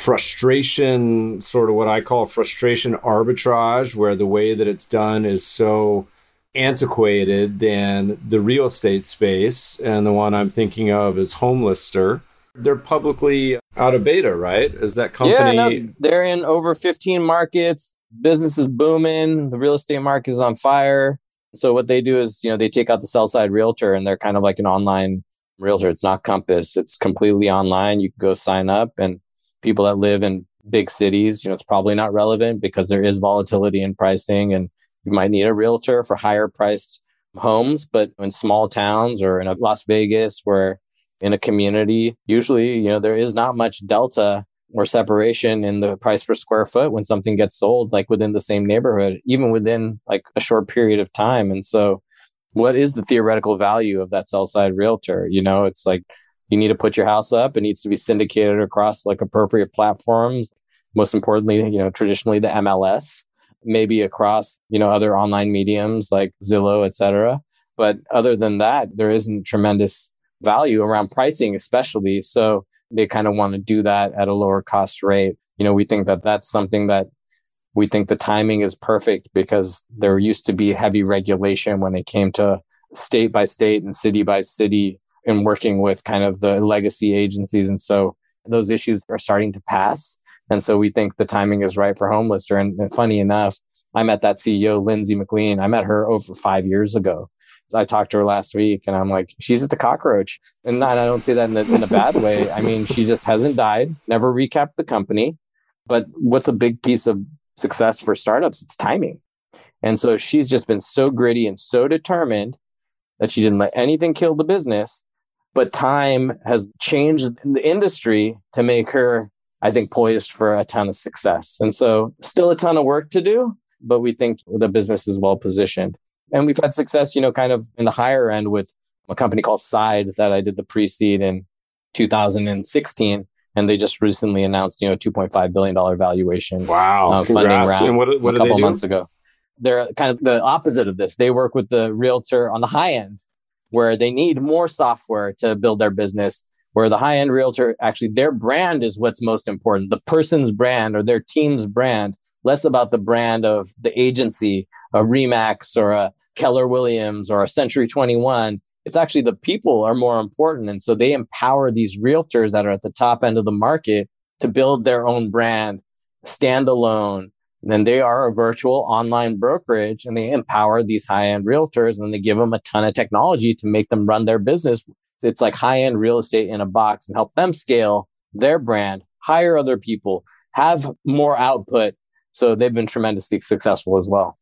S3: frustration, sort of what I call frustration arbitrage, where the way that it's done is so antiquated than the real estate space. And the one I'm thinking of is HomeLister. They're publicly out of beta, right? Is that company?
S4: Yeah, no, they're in over fifteen markets. Business is booming. The real estate market is on fire. So what they do is, you know, they take out the sell side realtor and they're kind of like an online realtor. It's not Compass. It's completely online. You can go sign up, and people that live in big cities, you know, it's probably not relevant because there is volatility in pricing and you might need a realtor for higher priced homes. But in small towns or in a Las Vegas, where in a community, usually, you know, there is not much delta or separation in the price per square foot when something gets sold, like within the same neighborhood, even within like a short period of time. And so what is the theoretical value of that sell side realtor? You know, it's like you need to put your house up. It needs to be syndicated across like appropriate platforms. Most importantly, you know, traditionally the M L S, maybe across, you know, other online mediums like Zillow, et cetera. But other than that, there isn't tremendous value around pricing, especially. So they kind of want to do that at a lower cost rate. You know, we think that that's something that we think the timing is perfect because there used to be heavy regulation when it came to state by state and city by city and working with kind of the legacy agencies. And so those issues are starting to pass. And so we think the timing is right for HomeLister. And, and funny enough, I met that C E O, Lindsay McLean. I met her over five years ago. I talked to her last week and I'm like, she's just a cockroach. And not, I don't say that in a, in a bad way. I mean, she just hasn't died, never recapped the company. But what's a big piece of success for startups? It's timing. And so she's just been so gritty and so determined that she didn't let anything kill the business. But time has changed the industry to make her, I think, poised for a ton of success. And so still a ton of work to do, but we think the business is well positioned. And we've had success, you know, kind of in the higher end with a company called Side that I did the pre-seed in two thousand sixteen. And they just recently announced, you know, a two point five billion dollars valuation.
S3: Wow.
S4: Uh, funding round
S3: and what, what
S4: a couple
S3: do
S4: months ago. They're kind of the opposite of this. They work with the realtor on the high end where they need more software to build their business, where the high end realtor, actually their brand is what's most important. The person's brand or their team's brand, less about the brand of the agency, a Remax or a Keller Williams or a Century twenty-one. It's actually the people are more important. And so they empower these realtors that are at the top end of the market to build their own brand, stand alone. And then they are a virtual online brokerage and they empower these high-end realtors and they give them a ton of technology to make them run their business. It's like high-end real estate in a box and help them scale their brand, hire other people, have more output. So they've been tremendously successful as well.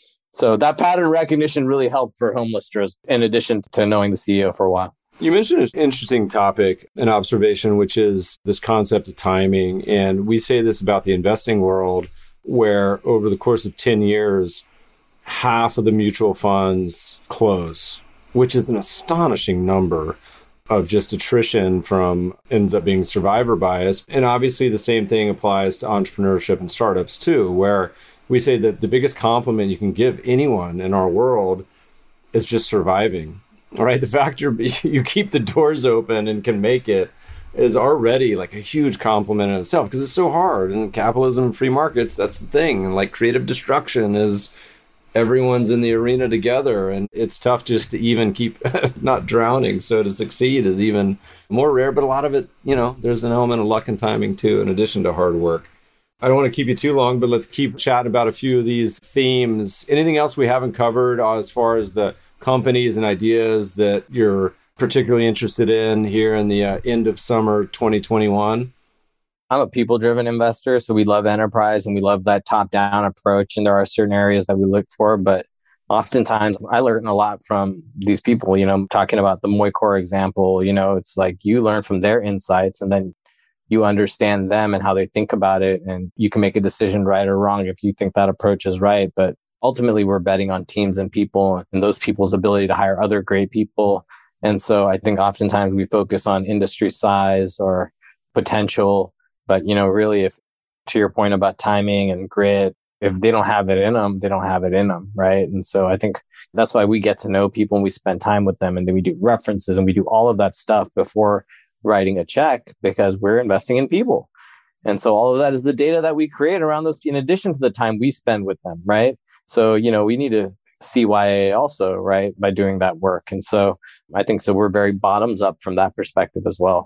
S4: So that pattern recognition really helped for HomeListers, in addition to knowing the C E O for a while.
S3: You mentioned an interesting topic, an observation, which is this concept of timing. And we say this about the investing world, where over the course of ten years, half of the mutual funds close, which is an astonishing number of just attrition from ends up being survivor bias. And obviously the same thing applies to entrepreneurship and startups too, where we say that the biggest compliment you can give anyone in our world is just surviving. All right. The fact you're, you keep the doors open and can make it is already like a huge compliment in itself because it's so hard. And capitalism and free markets, that's the thing. And like creative destruction is everyone's in the arena together. And it's tough just to even keep not drowning. So to succeed is even more rare. But a lot of it, you know, there's an element of luck and timing too, in addition to hard work. I don't want to keep you too long, but let's keep chatting about a few of these themes. Anything else we haven't covered as far as the companies and ideas that you're particularly interested in here in the uh, end of summer twenty twenty-one?
S4: I'm a people-driven investor, so we love enterprise and we love that top-down approach. And there are certain areas that we look for, but oftentimes I learn a lot from these people. You know, talking about the Moicor example, you know, it's like you learn from their insights and then you understand them and how they think about it. And you can make a decision right or wrong if you think that approach is right. But ultimately, we're betting on teams and people and those people's ability to hire other great people. And so I think oftentimes we focus on industry size or potential. But, you know, really, if to your point about timing and grit, if they don't have it in them, they don't have it in them, right? And so I think that's why we get to know people and we spend time with them and then we do references and we do all of that stuff before writing a check because we're investing in people. And so all of that is the data that we create around those in addition to the time we spend with them, right? So, you know, we need to C Y A also, right, by doing that work. And so I think so we're very bottoms up from that perspective as well.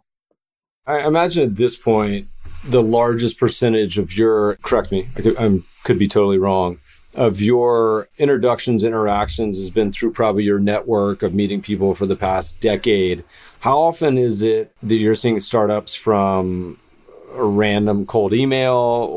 S3: I imagine at this point, the largest percentage of your, correct me, I could, I could be totally wrong, of your introductions, interactions has been through probably your network of meeting people for the past decade. How often is it that you're seeing startups from a random cold email,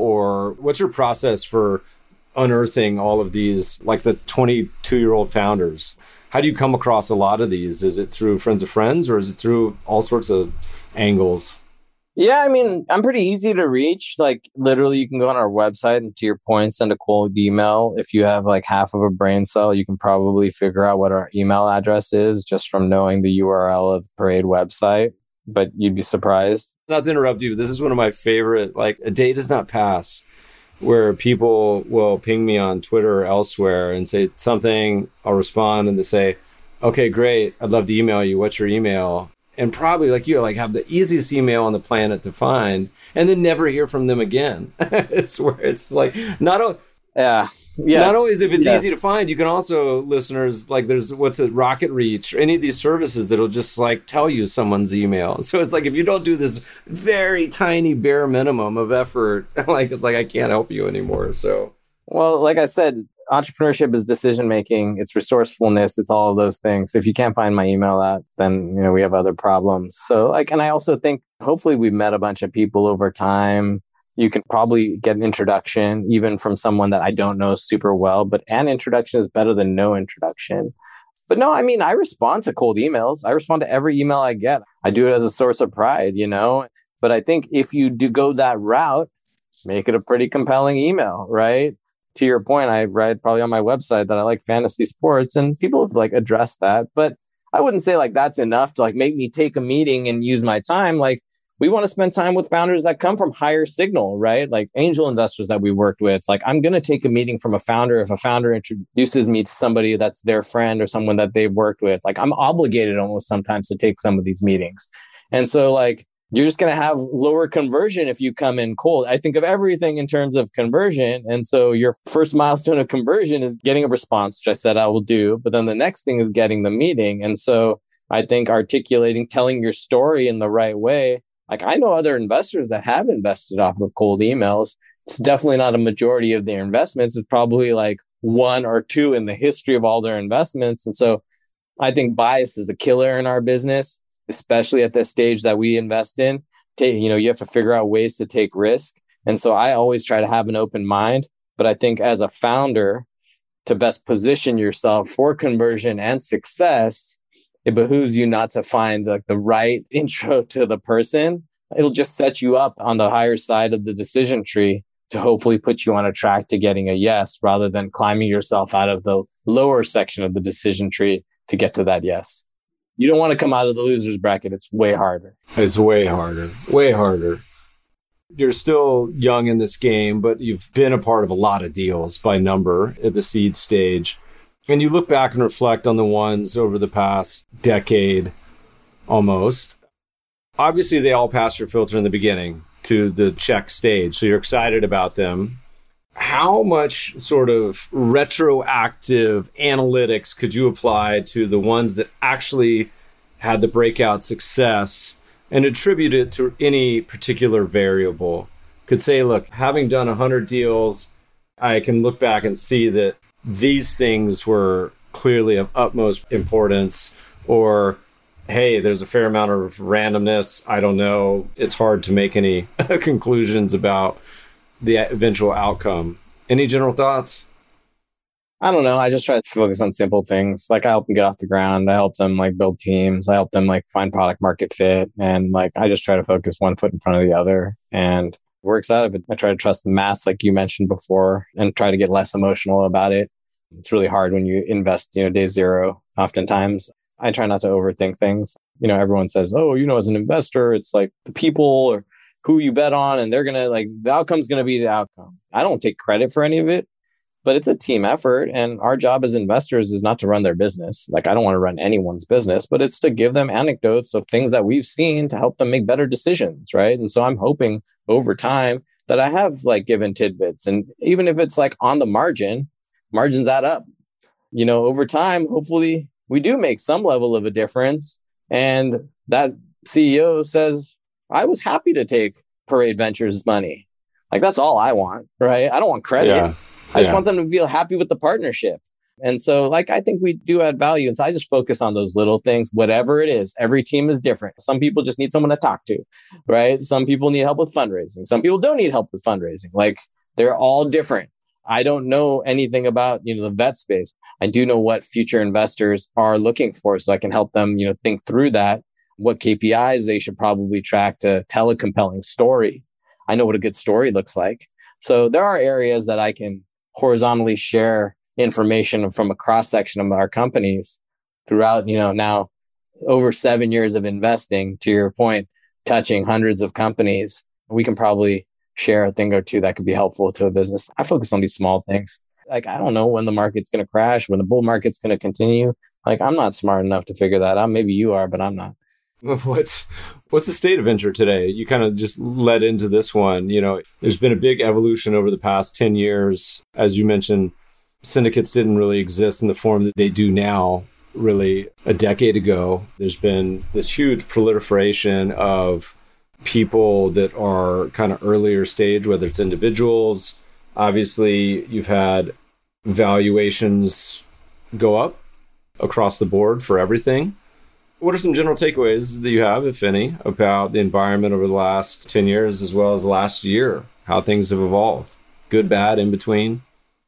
S3: or what's your process for unearthing all of these, like the twenty-two-year-old founders? How do you come across a lot of these? Is it through friends of friends or is it through all sorts of angles?
S4: Yeah, I mean, I'm pretty easy to reach. Like literally you can go on our website and to your point, send a cold email. If you have like half of a brain cell, you can probably figure out what our email address is just from knowing the U R L of the Parade website. But you'd be surprised.
S3: Not to interrupt you, but this is one of my favorite, like a day does not pass where people will ping me on Twitter or elsewhere and say something, I'll respond and they say, okay, great, I'd love to email you. What's your email? And probably like you, like have the easiest email on the planet to find and then never hear from them again. It's where it's like, not only,
S4: yeah, yes.
S3: Not only is if it's
S4: yes.
S3: easy to find, you can also, listeners, like there's, what's it, Rocket Reach, or any of these services that'll just like tell you someone's email. So it's like, if you don't do this very tiny bare minimum of effort, like it's like, I can't help you anymore. So,
S4: well, like I said, entrepreneurship is decision-making, it's resourcefulness, it's all of those things. If you can't find my email out, then, you know, we have other problems. So like, and I also think hopefully we've met a bunch of people over time. You can probably get an introduction even from someone that I don't know super well, but an introduction is better than no introduction. But no, I mean, I respond to cold emails. I respond to every email I get. I do it as a source of pride, you know? But I think if you do go that route, make it a pretty compelling email, right? To your point, I write probably on my website that I like fantasy sports and people have like addressed that, but I wouldn't say like that's enough to like make me take a meeting and use my time. Like we want to spend time with founders that come from higher signal, right? Like angel investors that we worked with. Like I'm going to take a meeting from a founder if a founder introduces me to somebody that's their friend or someone that they've worked with. Like I'm obligated almost sometimes to take some of these meetings. And so like, you're just going to have lower conversion if you come in cold. I think of everything in terms of conversion. And so your first milestone of conversion is getting a response, which I said I will do. But then the next thing is getting the meeting. And so I think articulating, telling your story in the right way. Like I know other investors that have invested off of cold emails. It's definitely not a majority of their investments. It's probably like one or two in the history of all their investments. And so I think bias is a killer in our business, especially at the stage that we invest in. Take, you know, you have to figure out ways to take risk. And so I always try to have an open mind. But I think as a founder, to best position yourself for conversion and success, it behooves you not to find like the right intro to the person. It'll just set you up on the higher side of the decision tree to hopefully put you on a track to getting a yes, rather than climbing yourself out of the lower section of the decision tree to get to that yes. You don't want to come out of the loser's bracket. It's way harder.
S3: It's way harder, way harder. You're still young in this game, but you've been a part of a lot of deals by number at the seed stage. And you look back and reflect on the ones over the past decade almost. Obviously, they all pass your filter in the beginning to the check stage. So you're excited about them. How much sort of retroactive analytics could you apply to the ones that actually had the breakout success and attribute it to any particular variable? could say, look, having done one hundred deals, I can look back and see that these things were clearly of utmost importance, or, hey, there's a fair amount of randomness. I don't know. It's hard to make any conclusions about the eventual outcome. Any general thoughts?
S4: I don't know. I just try to focus on simple things. Like I help them get off the ground. I help them like build teams. I help them like find product market fit. And like, I just try to focus one foot in front of the other and work excited. But I try to trust the math, like you mentioned before, and try to get less emotional about it. It's really hard when you invest, you know, day zero. Oftentimes I try not to overthink things. You know, everyone says, oh, you know, as an investor, it's like the people or who you bet on, and they're going to like, the outcome's going to be the outcome. I don't take credit for any of it. But it's a team effort. And our job as investors is not to run their business. Like, I don't want to run anyone's business, but it's to give them anecdotes of things that we've seen to help them make better decisions. Right. And so I'm hoping over time that I have like given tidbits. And even if it's like on the margin, margins add up. You know, over time, hopefully we do make some level of a difference. And that C E O says, I was happy to take Parade Ventures' money. Like, that's all I want. Right. I don't want credit.
S3: Yeah.
S4: I just
S3: yeah.
S4: want them to feel happy with the partnership. And so like, I think we do add value. And so I just focus on those little things, whatever it is. Every team is different. Some people just need someone to talk to, right? Some people need help with fundraising. Some people don't need help with fundraising. Like, they're all different. I don't know anything about, you know, the vet space. I do know what future investors are looking for, so I can help them, you know, think through that, what K P Is they should probably track to tell a compelling story. I know what a good story looks like. So there are areas that I can horizontally share information from a cross section of our companies throughout, you know, now over seven years of investing, to your point, touching hundreds of companies. We can probably share a thing or two that could be helpful to a business. I focus on these small things. Like, I don't know when the market's going to crash, when the bull market's going to continue. Like, I'm not smart enough to figure that out. Maybe you are, but I'm not.
S3: What's what's the state of venture today? You kind of just led into this one. You know, there's been a big evolution over the past ten years. As you mentioned, syndicates didn't really exist in the form that they do now, really a decade ago. There's been this huge proliferation of people that are kind of earlier stage, whether it's individuals. Obviously, you've had valuations go up across the board for everything. What are some general takeaways that you have, if any, about the environment over the last ten years as well as last year, how things have evolved? Good, bad, in between?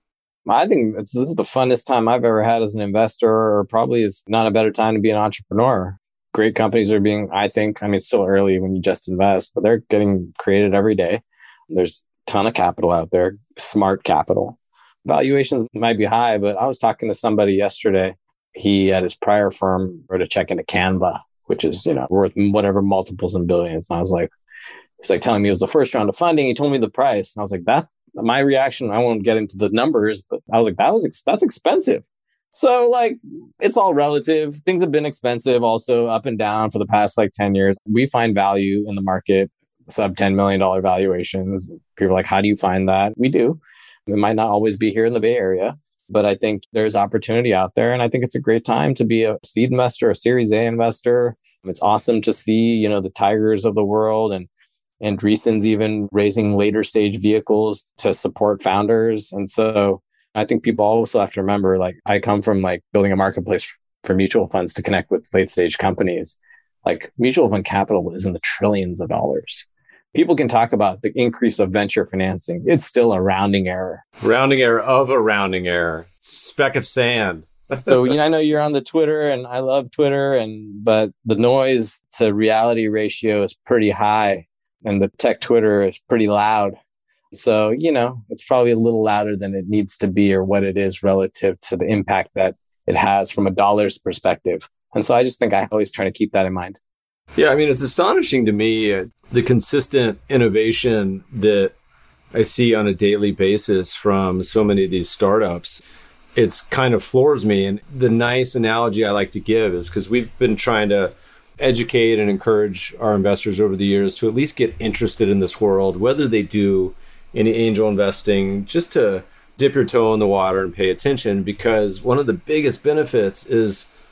S4: I think it's, this is the funnest time I've ever had as an investor, or probably it's not a better time to be an entrepreneur. Great companies are being, I think, I mean, it's still early when you just invest, but they're getting created every day. There's a ton of capital out there, smart capital. Valuations might be high, but I was talking to somebody yesterday. He, at his prior firm, wrote a check into Canva, which is, you know, worth whatever multiples in billions. And I was like, he's like telling me it was the first round of funding. He told me the price. And I was like, that, my reaction, I won't get into the numbers, but I was like, that was, that's expensive. So like, it's all relative. Things have been expensive also up and down for the past like ten years. We find value in the market, sub ten million dollars valuations. People are like, how do you find that? We do. It might not always be here in the Bay Area, but I think there's opportunity out there. And I think it's a great time to be a seed investor, a Series A investor. It's awesome to see, you know, the Tigers of the world and Andreessen's even raising later stage vehicles to support founders. And so I think people also have to remember, like, I come from like building a marketplace for mutual funds to connect with late stage companies. Like, mutual fund capital is in the trillions of dollars. People can talk about the increase of venture financing. It's still a rounding error.
S3: Rounding error of a rounding error. Speck of sand.
S4: So, you know, I know you're on the Twitter, and I love Twitter, and but the noise to reality ratio is pretty high, and the tech Twitter is pretty loud. So, you know, it's probably a little louder than it needs to be or what it is relative to the impact that it has from a dollar's perspective. And so I just think I always try to keep that in mind.
S3: Yeah, I mean, it's astonishing to me, uh, the consistent innovation that I see on a daily basis from so many of these startups. It's kind of floors me. And the nice analogy I like to give is because we've been trying to educate and encourage our investors over the years to at least get interested in this world, whether they do any angel investing, just to dip your toe in the water and pay attention, because one of the biggest benefits is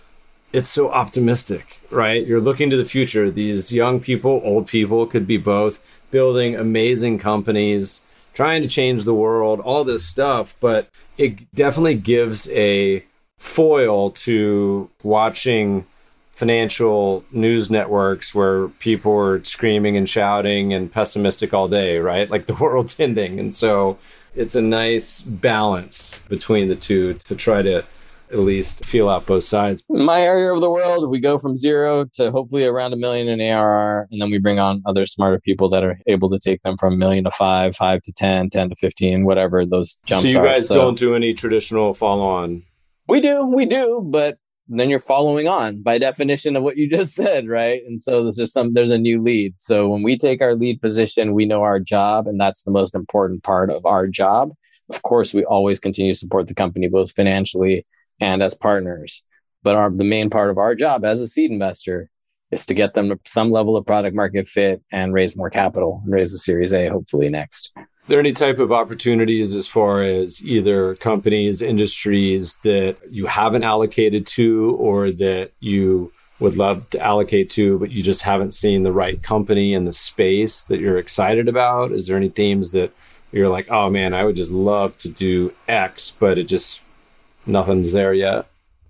S3: it's so optimistic, right? You're looking to the future. These young people, old people, could be both, building amazing companies, trying to change the world, all this stuff. But it definitely gives a foil to watching financial news networks where people are screaming and shouting and pessimistic all day, right? Like the world's ending. And so it's a nice balance between the two to try to at least feel out both sides.
S4: In my area of the world, we go from zero to hopefully around a million in A R R. And then we bring on other smarter people that are able to take them from a million to five, five to ten, ten to fifteen, whatever those jumps are.
S3: So you guys
S4: are. So,
S3: don't do any traditional follow on?
S4: We do, we do, but then you're following on by definition of what you just said, right? And so there's just some, there's a new lead. So when we take our lead position, we know our job, and that's the most important part of our job. Of course, we always continue to support the company, both financially and as partners. But our, the main part of our job as a seed investor is to get them to some level of product market fit and raise more capital and raise a Series A, hopefully next.
S3: Are there any type of opportunities as far as either companies, industries that you haven't allocated to or that you would love to allocate to, but you just haven't seen the right company in the space that you're excited about? Is there any themes that you're like, oh man, I would just love to do X, but it just, nothing's there yet?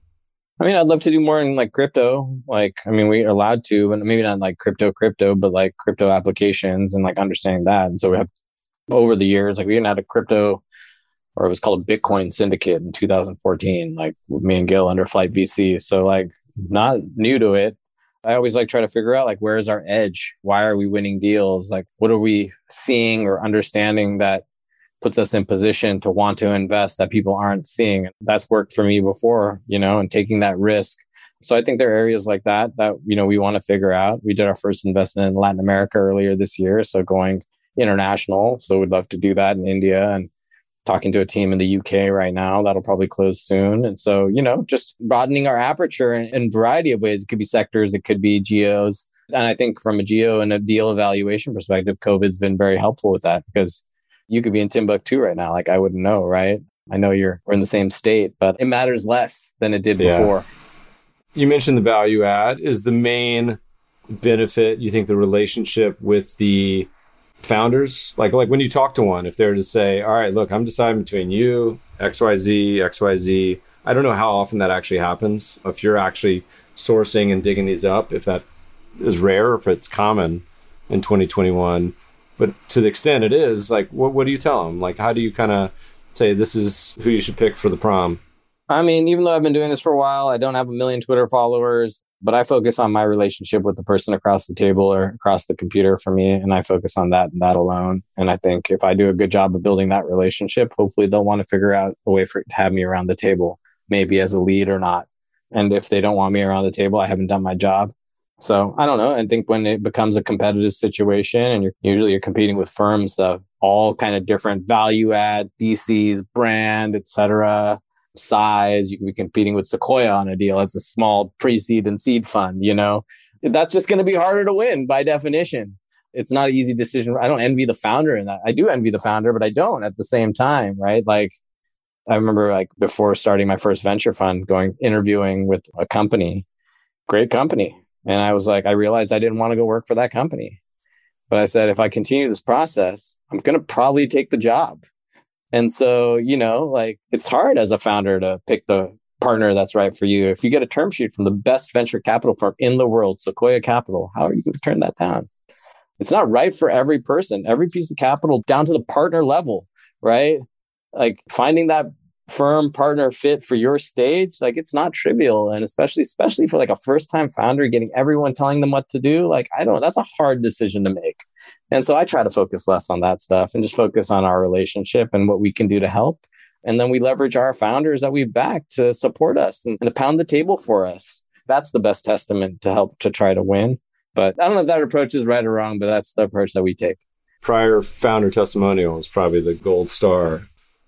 S4: I mean, I'd love to do more in like crypto. Like, I mean, we're allowed to, but maybe not like crypto, crypto, but like crypto applications and like understanding that. And so we have over the years, like we even had a crypto, or it was called a Bitcoin syndicate in two thousand fourteen, like with me and Gil under Flight V C. So like not new to it. I always like try to figure out like, where is our edge? Why are we winning deals? Like, what are we seeing or understanding that puts us in position to want to invest that people aren't seeing? That's worked for me before, you know, and taking that risk. So I think there are areas like that that, you know, we want to figure out. We did our first investment in Latin America earlier this year. So going international. So we'd love to do that in India, and talking to a team in the U K right now. That'll probably close soon. And so, you know, just broadening our aperture in, in a variety of ways. It could be sectors, it could be geos. And I think from a geo and a deal evaluation perspective, COVID's been very helpful with that, because you could be in Timbuktu right now. Like I wouldn't know, right? I know you're we're in the same state, but it matters less than it did
S3: yeah.
S4: before.
S3: You mentioned the value add. Is the main benefit, you think, the relationship with the founders? Like, like when you talk to one, if they're to say, all right, look, I'm deciding between you, X Y Z, X Y Z. I don't know how often that actually happens. If you're actually sourcing and digging these up, if that is rare, or if it's common in twenty twenty-one. But to the extent it is, like, what what do you tell them? Like, how do you kind of say this is who you should pick for the prom?
S4: I mean, even though I've been doing this for a while, I don't have a million Twitter followers, but I focus on my relationship with the person across the table or across the computer for me. And I focus on that and that alone. And I think if I do a good job of building that relationship, hopefully they'll want to figure out a way for to have me around the table, maybe as a lead or not. And if they don't want me around the table, I haven't done my job. So I don't know. I think when it becomes a competitive situation, and you're usually you're competing with firms of all kind of different value add, D Cs, brand, et cetera, size, you can be competing with Sequoia on a deal. It's a small pre-seed and seed fund, you know, that's just going to be harder to win by definition. It's not an easy decision. I don't envy the founder in that. I do envy the founder, but I don't at the same time, right? Like I remember like before starting my first venture fund, going interviewing with a company, great company. And I was like, I realized I didn't want to go work for that company. But I said, if I continue this process, I'm going to probably take the job. And so, you know, like it's hard as a founder to pick the partner that's right for you. If you get a term sheet from the best venture capital firm in the world, Sequoia Capital, how are you going to turn that down? It's not right for every person, every piece of capital down to the partner level, right? Like finding that firm partner fit for your stage, like it's not trivial. And especially, especially for like a first time founder, getting everyone telling them what to do. Like, I don't, that's a hard decision to make. And so I try to focus less on that stuff and just focus on our relationship and what we can do to help. And then we leverage our founders that we've backed to support us and, and to pound the table for us. That's the best testament to help to try to win. But I don't know if that approach is right or wrong, but that's the approach that we take.
S3: Prior founder testimonial is probably the gold star.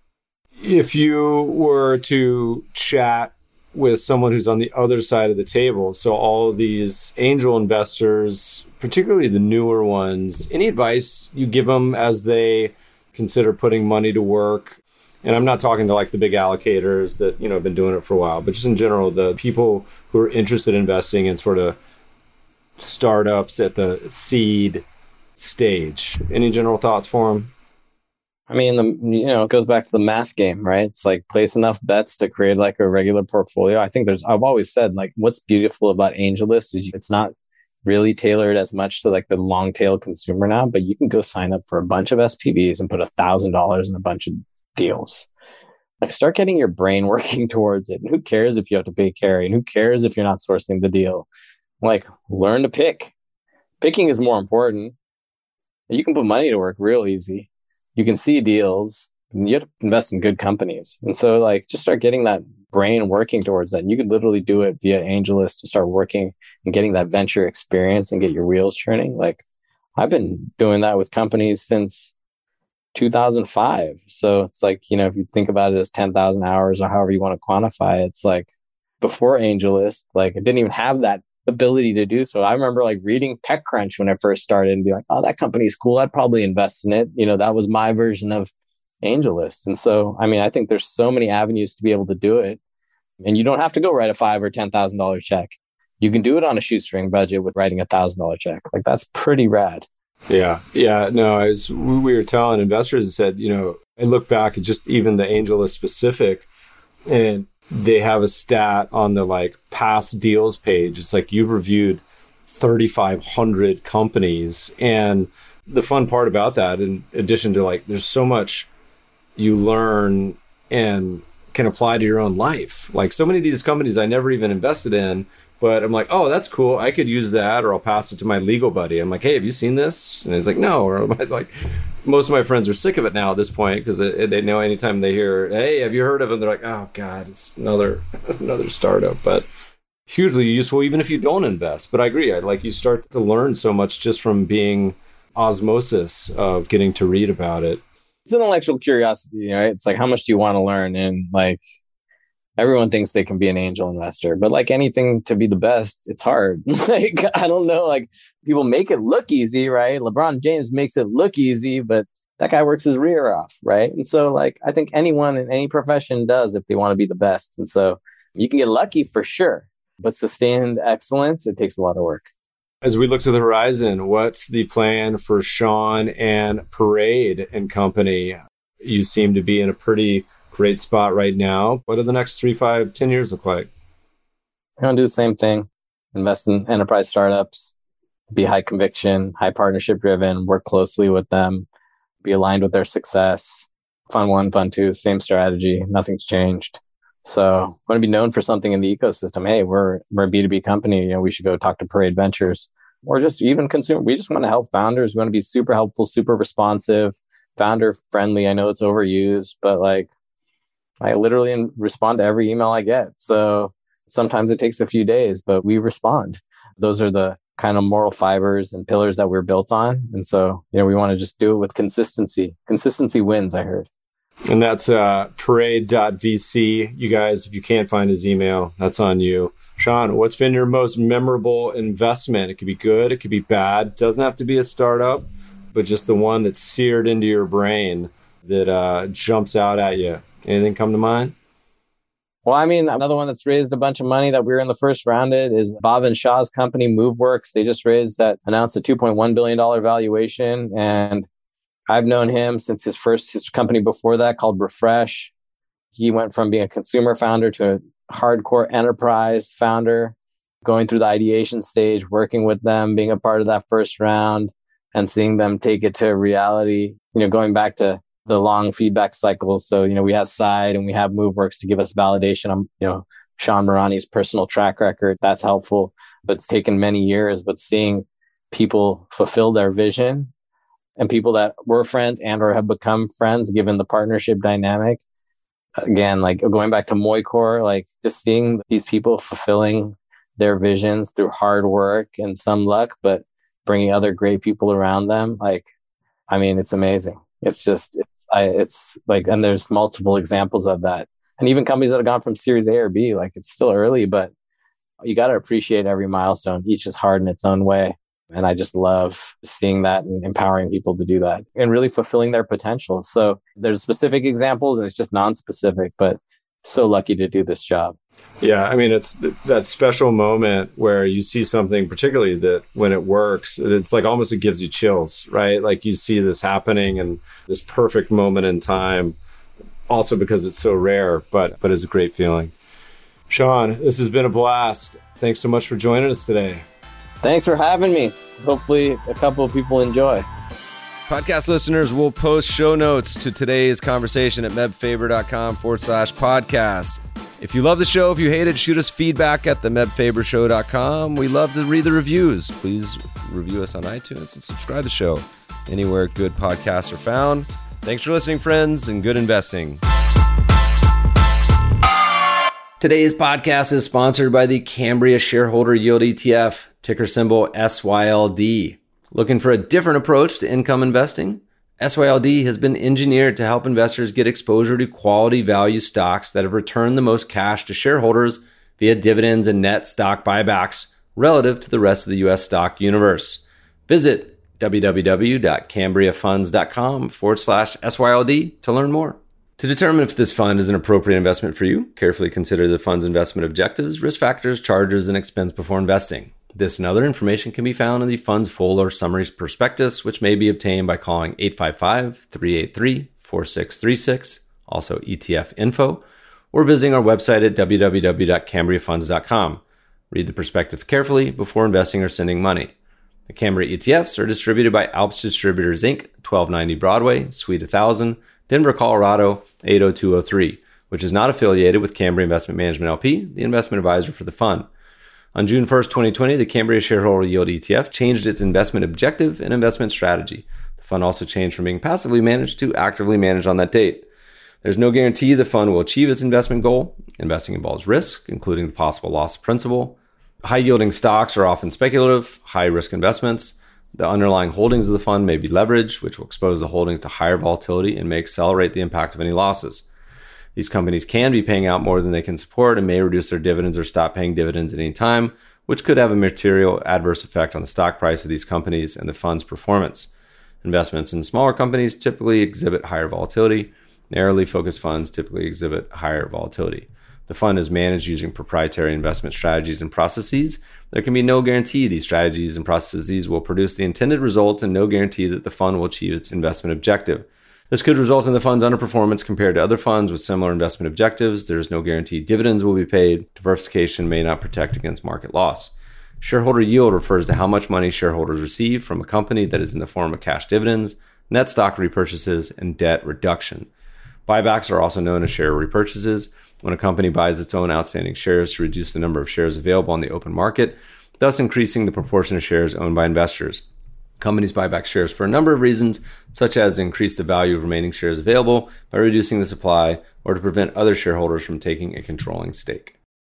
S3: If you were to chat with someone who's on the other side of the table, so all these angel investors, particularly the newer ones, any advice you give them as they consider putting money to work? And I'm not talking to like the big allocators that, you know, have been doing it for a while, but just in general, the people who are interested in investing in sort of startups at the seed stage. Any general thoughts for them?
S4: I mean, the, you know, it goes back to the math game, right? It's like place enough bets to create like a regular portfolio. I think there's, I've always said like what's beautiful about AngelList is it's not really tailored as much to like the long tail consumer now, but you can go sign up for a bunch of S P Vs and put a thousand dollars in a bunch of deals. Like start getting your brain working towards it. And who cares if you have to pay carry? And who cares if you're not sourcing the deal? Like learn to pick. Picking is more important. You can put money to work real easy. You can see deals and you have to invest in good companies. And so like just start getting that brain working towards that. And you could literally do it via AngelList to start working and getting that venture experience and get your wheels turning. Like I've been doing that with companies since two thousand five. So it's like, you know, if you think about it as ten thousand hours or however you want to quantify it, it's like before AngelList, like I didn't even have that ability to do so. I remember like reading TechCrunch when I first started and be like, oh, that company's cool. I'd probably invest in it. You know, that was my version of AngelList. And so, I mean, I think there's so many avenues to be able to do it. And you don't have to go write a five or ten thousand dollar check. You can do it on a shoestring budget with writing a thousand dollar check. Like that's pretty rad.
S3: Yeah. Yeah. No, as we were telling investors, said, you know, I look back at just even the AngelList specific, and they have a stat on the like past deals page. It's like you've reviewed thirty-five hundred companies. And the fun part about that, in addition to like, there's so much you learn and can apply to your own life. Like so many of these companies I never even invested in, but I'm like, oh, that's cool. I could use that, or I'll pass it to my legal buddy. I'm like, hey, have you seen this? And he's like, no. Or I'm like, most of my friends are sick of it now at this point because they know anytime they hear, hey, have you heard of it? They're like, oh God, it's another another startup. But hugely useful, even if you don't invest. But I agree. I like you start to learn so much just from being osmosis of getting to read about it.
S4: It's intellectual curiosity, right? It's like, how much do you want to learn? And like, everyone thinks they can be an angel investor, but like anything to be the best, it's hard. Like, I don't know, like people make it look easy, right? LeBron James makes it look easy, but that guy works his rear off, right? And so like, I think anyone in any profession does if they want to be the best. And so you can get lucky for sure, but sustained excellence, it takes a lot of work.
S3: As we look to the horizon, what's the plan for Sean and Parade and Company? You seem to be in a pretty great spot right now. What do the next three, five, ten years look like?
S4: We're going to do the same thing. Invest in enterprise startups, be high conviction, high partnership driven, work closely with them, be aligned with their success. Fund one, fund two, same strategy. Nothing's changed. So want to be known for something in the ecosystem. Hey, we're we're a B two B company. You know, we should go talk to Parade Ventures, or just even consumer. We just want to help founders. We want to be super helpful, super responsive, founder friendly. I know it's overused, but like I literally respond to every email I get. So sometimes it takes a few days, but we respond. Those are the kind of moral fibers and pillars that we're built on. And so, you know, we want to just do it with consistency. Consistency wins, I heard.
S3: And that's uh, parade dot v c. You guys, if you can't find his email, that's on you. Sean, what's been your most memorable investment? It could be good, it could be bad. It doesn't have to be a startup, but just the one that's seared into your brain that uh, jumps out at you. Anything come to mind?
S4: Well, I mean, another one that's raised a bunch of money that we were in the first round at is Bhavin Shah's company, MoveWorks. They just raised that, announced a two point one billion dollars valuation. And I've known him since his first his company before that called Refresh. He went from being a consumer founder to a hardcore enterprise founder, going through the ideation stage, working with them, being a part of that first round and seeing them take it to reality, you know, going back to the long feedback cycle. So, you know, we have Side and we have MoveWorks to give us validation on, you know, Sean Marani's personal track record. That's helpful, but it's taken many years, but seeing people fulfill their vision and people that were friends and or have become friends, given the partnership dynamic. Again, like going back to Moycor, like just seeing these people fulfilling their visions through hard work and some luck, but bringing other great people around them. Like, I mean, it's amazing. It's just, it's, I, it's like, and there's multiple examples of that. And even companies that have gone from Series A or B, like it's still early, but you got to appreciate every milestone. Each is hard in its own way. And I just love seeing that and empowering people to do that and really fulfilling their potential. So there's specific examples and it's just non-specific, but so lucky to do this job.
S3: Yeah, I mean, it's that special moment where you see something, particularly that when it works, it's like almost it gives you chills, right? Like you see this happening and this perfect moment in time, also because it's so rare, but but it's a great feeling. Sean, this has been a blast. Thanks so much for joining us today.
S4: Thanks for having me. Hopefully a couple of people enjoy.
S1: Podcast listeners will post show notes to today's conversation at mebfaber.com forward slash podcast. If you love the show, if you hate it, shoot us feedback at the mebfaber show dot com. We love to read the reviews. Please review us on iTunes and subscribe to the show anywhere good podcasts are found. Thanks for listening, friends, and good investing. Today's podcast is sponsored by the Cambria Shareholder Yield E T F, ticker symbol S Y L D. Looking for a different approach to income investing? S Y L D has been engineered to help investors get exposure to quality value stocks that have returned the most cash to shareholders via dividends and net stock buybacks relative to the rest of the U S stock universe. Visit www.cambriafunds.com forward slash SYLD to learn more. To determine if this fund is an appropriate investment for you, carefully consider the fund's investment objectives, risk factors, charges, and expense before investing. This and other information can be found in the fund's full or summary prospectus, which may be obtained by calling eight five five, three eight three, four six three six, also E T F info, or visiting our website at w w w dot cambria funds dot com. Read the prospectus carefully before investing or sending money. The Cambria E T Fs are distributed by Alps Distributors, Incorporated, twelve ninety Broadway, Suite one thousand, Denver, Colorado, eight oh two oh three, which is not affiliated with Cambria Investment Management L P, the investment advisor for the fund. On June first, twenty twenty, the Cambria Shareholder Yield E T F changed its investment objective and investment strategy. The fund also changed from being passively managed to actively managed on that date. There's no guarantee the fund will achieve its investment goal. Investing involves risk, including the possible loss of principal. High-yielding stocks are often speculative, high-risk investments. The underlying holdings of the fund may be leveraged, which will expose the holdings to higher volatility and may accelerate the impact of any losses. These companies can be paying out more than they can support and may reduce their dividends or stop paying dividends at any time, which could have a material adverse effect on the stock price of these companies and the fund's performance. Investments in smaller companies typically exhibit higher volatility. Narrowly focused funds typically exhibit higher volatility. The fund is managed using proprietary investment strategies and processes. There can be no guarantee these strategies and processes will produce the intended results and no guarantee that the fund will achieve its investment objective. This could result in the fund's underperformance compared to other funds with similar investment objectives. There is no guarantee dividends will be paid. Diversification may not protect against market loss. Shareholder yield refers to how much money shareholders receive from a company that is in the form of cash dividends, net stock repurchases, and debt reduction. Buybacks are also known as share repurchases. When a company buys its own outstanding shares to reduce the number of shares available on the open market, thus increasing the proportion of shares owned by investors. Companies buy back shares for a number of reasons, such as increase the value of remaining shares available by reducing the supply or to prevent other shareholders from taking a controlling stake.